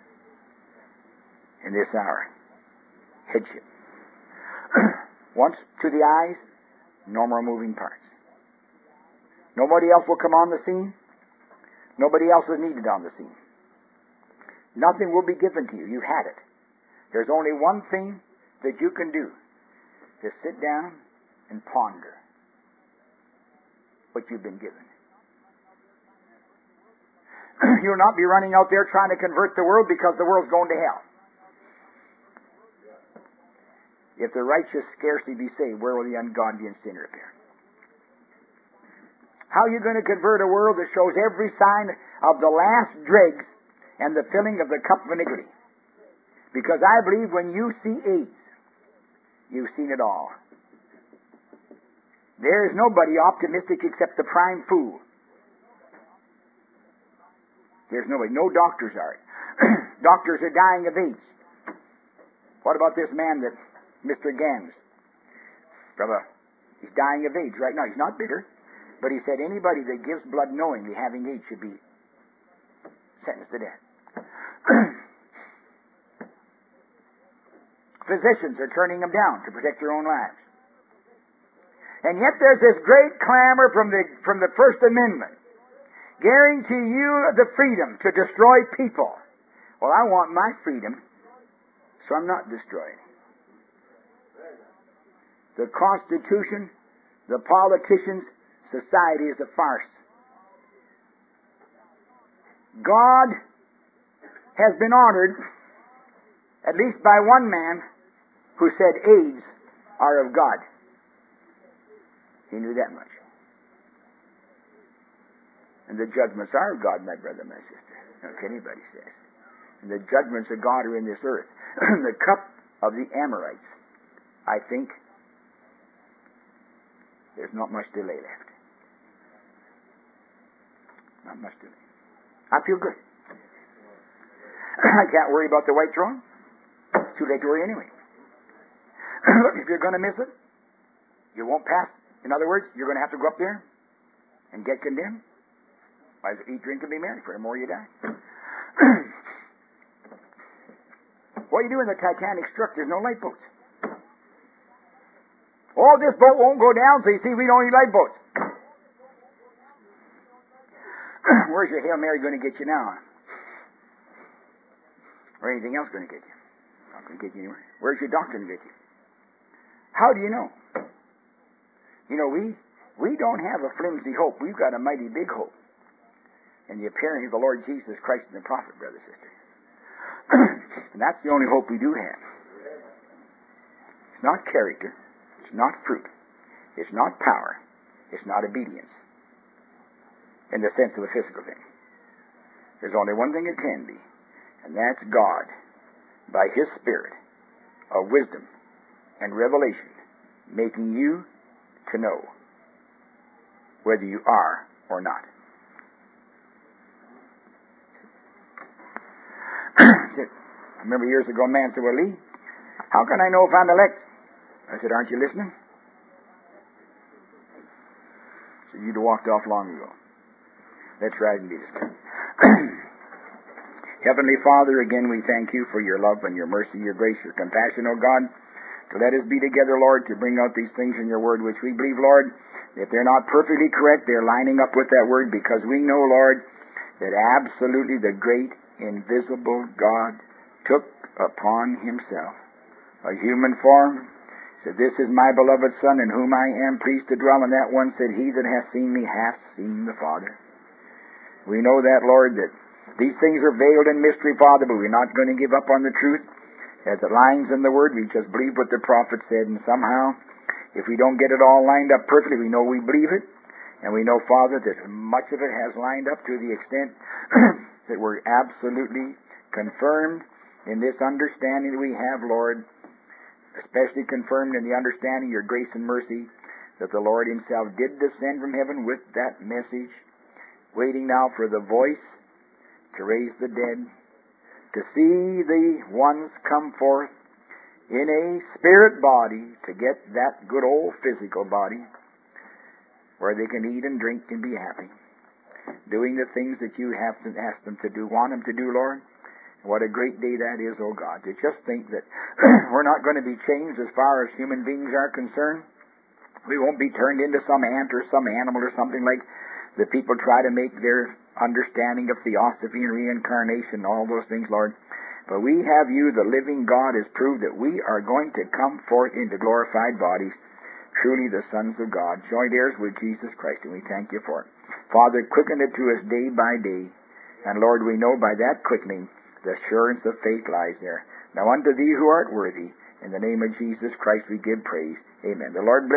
in this hour? Headship. Once to the eyes, no more moving parts. Nobody else will come on the scene. Nobody else is needed on the scene. Nothing will be given to you. You've had it. There's only one thing that you can do. Just sit down and ponder what you've been given. You'll not be running out there trying to convert the world because the world's going to hell. If the righteous scarcely be saved, where will the ungodly and sinner appear? How are you going to convert a world that shows every sign of the last dregs and the filling of the cup of iniquity? Because I believe when you see AIDS, you've seen it all. There is nobody optimistic except the prime fool. There's nobody. No doctors are. Doctors are dying of AIDS. What about this man that Mister Gans? Brother, he's dying of AIDS right now. He's not bitter, but he said anybody that gives blood knowingly having AIDS should be sentenced to death. Physicians are turning them down to protect their own lives. And yet there's this great clamor from the from the First Amendment, guarantee you the freedom to destroy people. Well, I want my freedom, so I'm not destroyed. The Constitution, the politicians, society is a farce. God has been honored, at least by one man, who said AIDS are of God. He knew that much. And the judgments are of God, my brother, my sister. If anybody says. And the judgments of God are in this earth. The cup of the Amorites, I think, there's not much delay left. Not much delay. I feel good. I can't worry about the white throne. It's too late to worry anyway. Look, if you're going to miss it, you won't pass. In other words, you're going to have to go up there and get condemned. Might as well eat, drink, and be merry, for the more you die. What do you do when the Titanic struck? There's no lifeboats. Oh, this boat won't go down, so you see, we don't need lifeboats. Where's your Hail Mary going to get you now? Or anything else going to get you? Not going to get you anywhere. Where's your doctor going to get you? How do you know? You know, we we don't have a flimsy hope. We've got a mighty big hope. In the appearing of the Lord Jesus Christ and the prophet, brother, sister. And that's the only hope we do have. It's not character. It's not fruit. It's not power. It's not obedience. In the sense of a physical thing. There's only one thing it can be. And that's God, by His Spirit of wisdom and revelation, making you to know whether you are or not. I remember years ago a man said, well, Lee, how can I know if I'm elect? I said, aren't you listening? So you'd have walked off long ago. Let's rise and be dismissed. Heavenly Father, again we thank you for your love and your mercy, your grace, your compassion, O God, to let us be together, Lord, to bring out these things in your word, which we believe, Lord, if they're not perfectly correct, they're lining up with that word, because we know, Lord, that absolutely the great, invisible God took upon himself a human form, said, "This is my beloved Son, in whom I am pleased to dwell." And that one said, "He that hath seen me hath seen the Father." We know that, Lord, that these things are veiled in mystery, Father, but we're not going to give up on the truth. As it lines in the Word, we just believe what the prophet said, and somehow, if we don't get it all lined up perfectly, we know we believe it, and we know, Father, that much of it has lined up to the extent that we're absolutely confirmed in this understanding that we have, Lord, especially confirmed in the understanding of your grace and mercy, that the Lord himself did descend from heaven with that message, waiting now for the voice to raise the dead, to see the ones come forth in a spirit body to get that good old physical body where they can eat and drink and be happy, doing the things that you have to ask them to do, want them to do, Lord. What a great day that is, oh God, to just think that we're not going to be changed as far as human beings are concerned. We won't be turned into some ant or some animal or something like the people try to make their understanding of theosophy and reincarnation and all those things, Lord. But we have you, the living God, has proved that we are going to come forth into glorified bodies, truly the sons of God, joint heirs with Jesus Christ, and we thank you for it. Father, quicken it to us day by day, and Lord, we know by that quickening the assurance of faith lies there. Now unto thee who art worthy, in the name of Jesus Christ we give praise. Amen. The Lord bless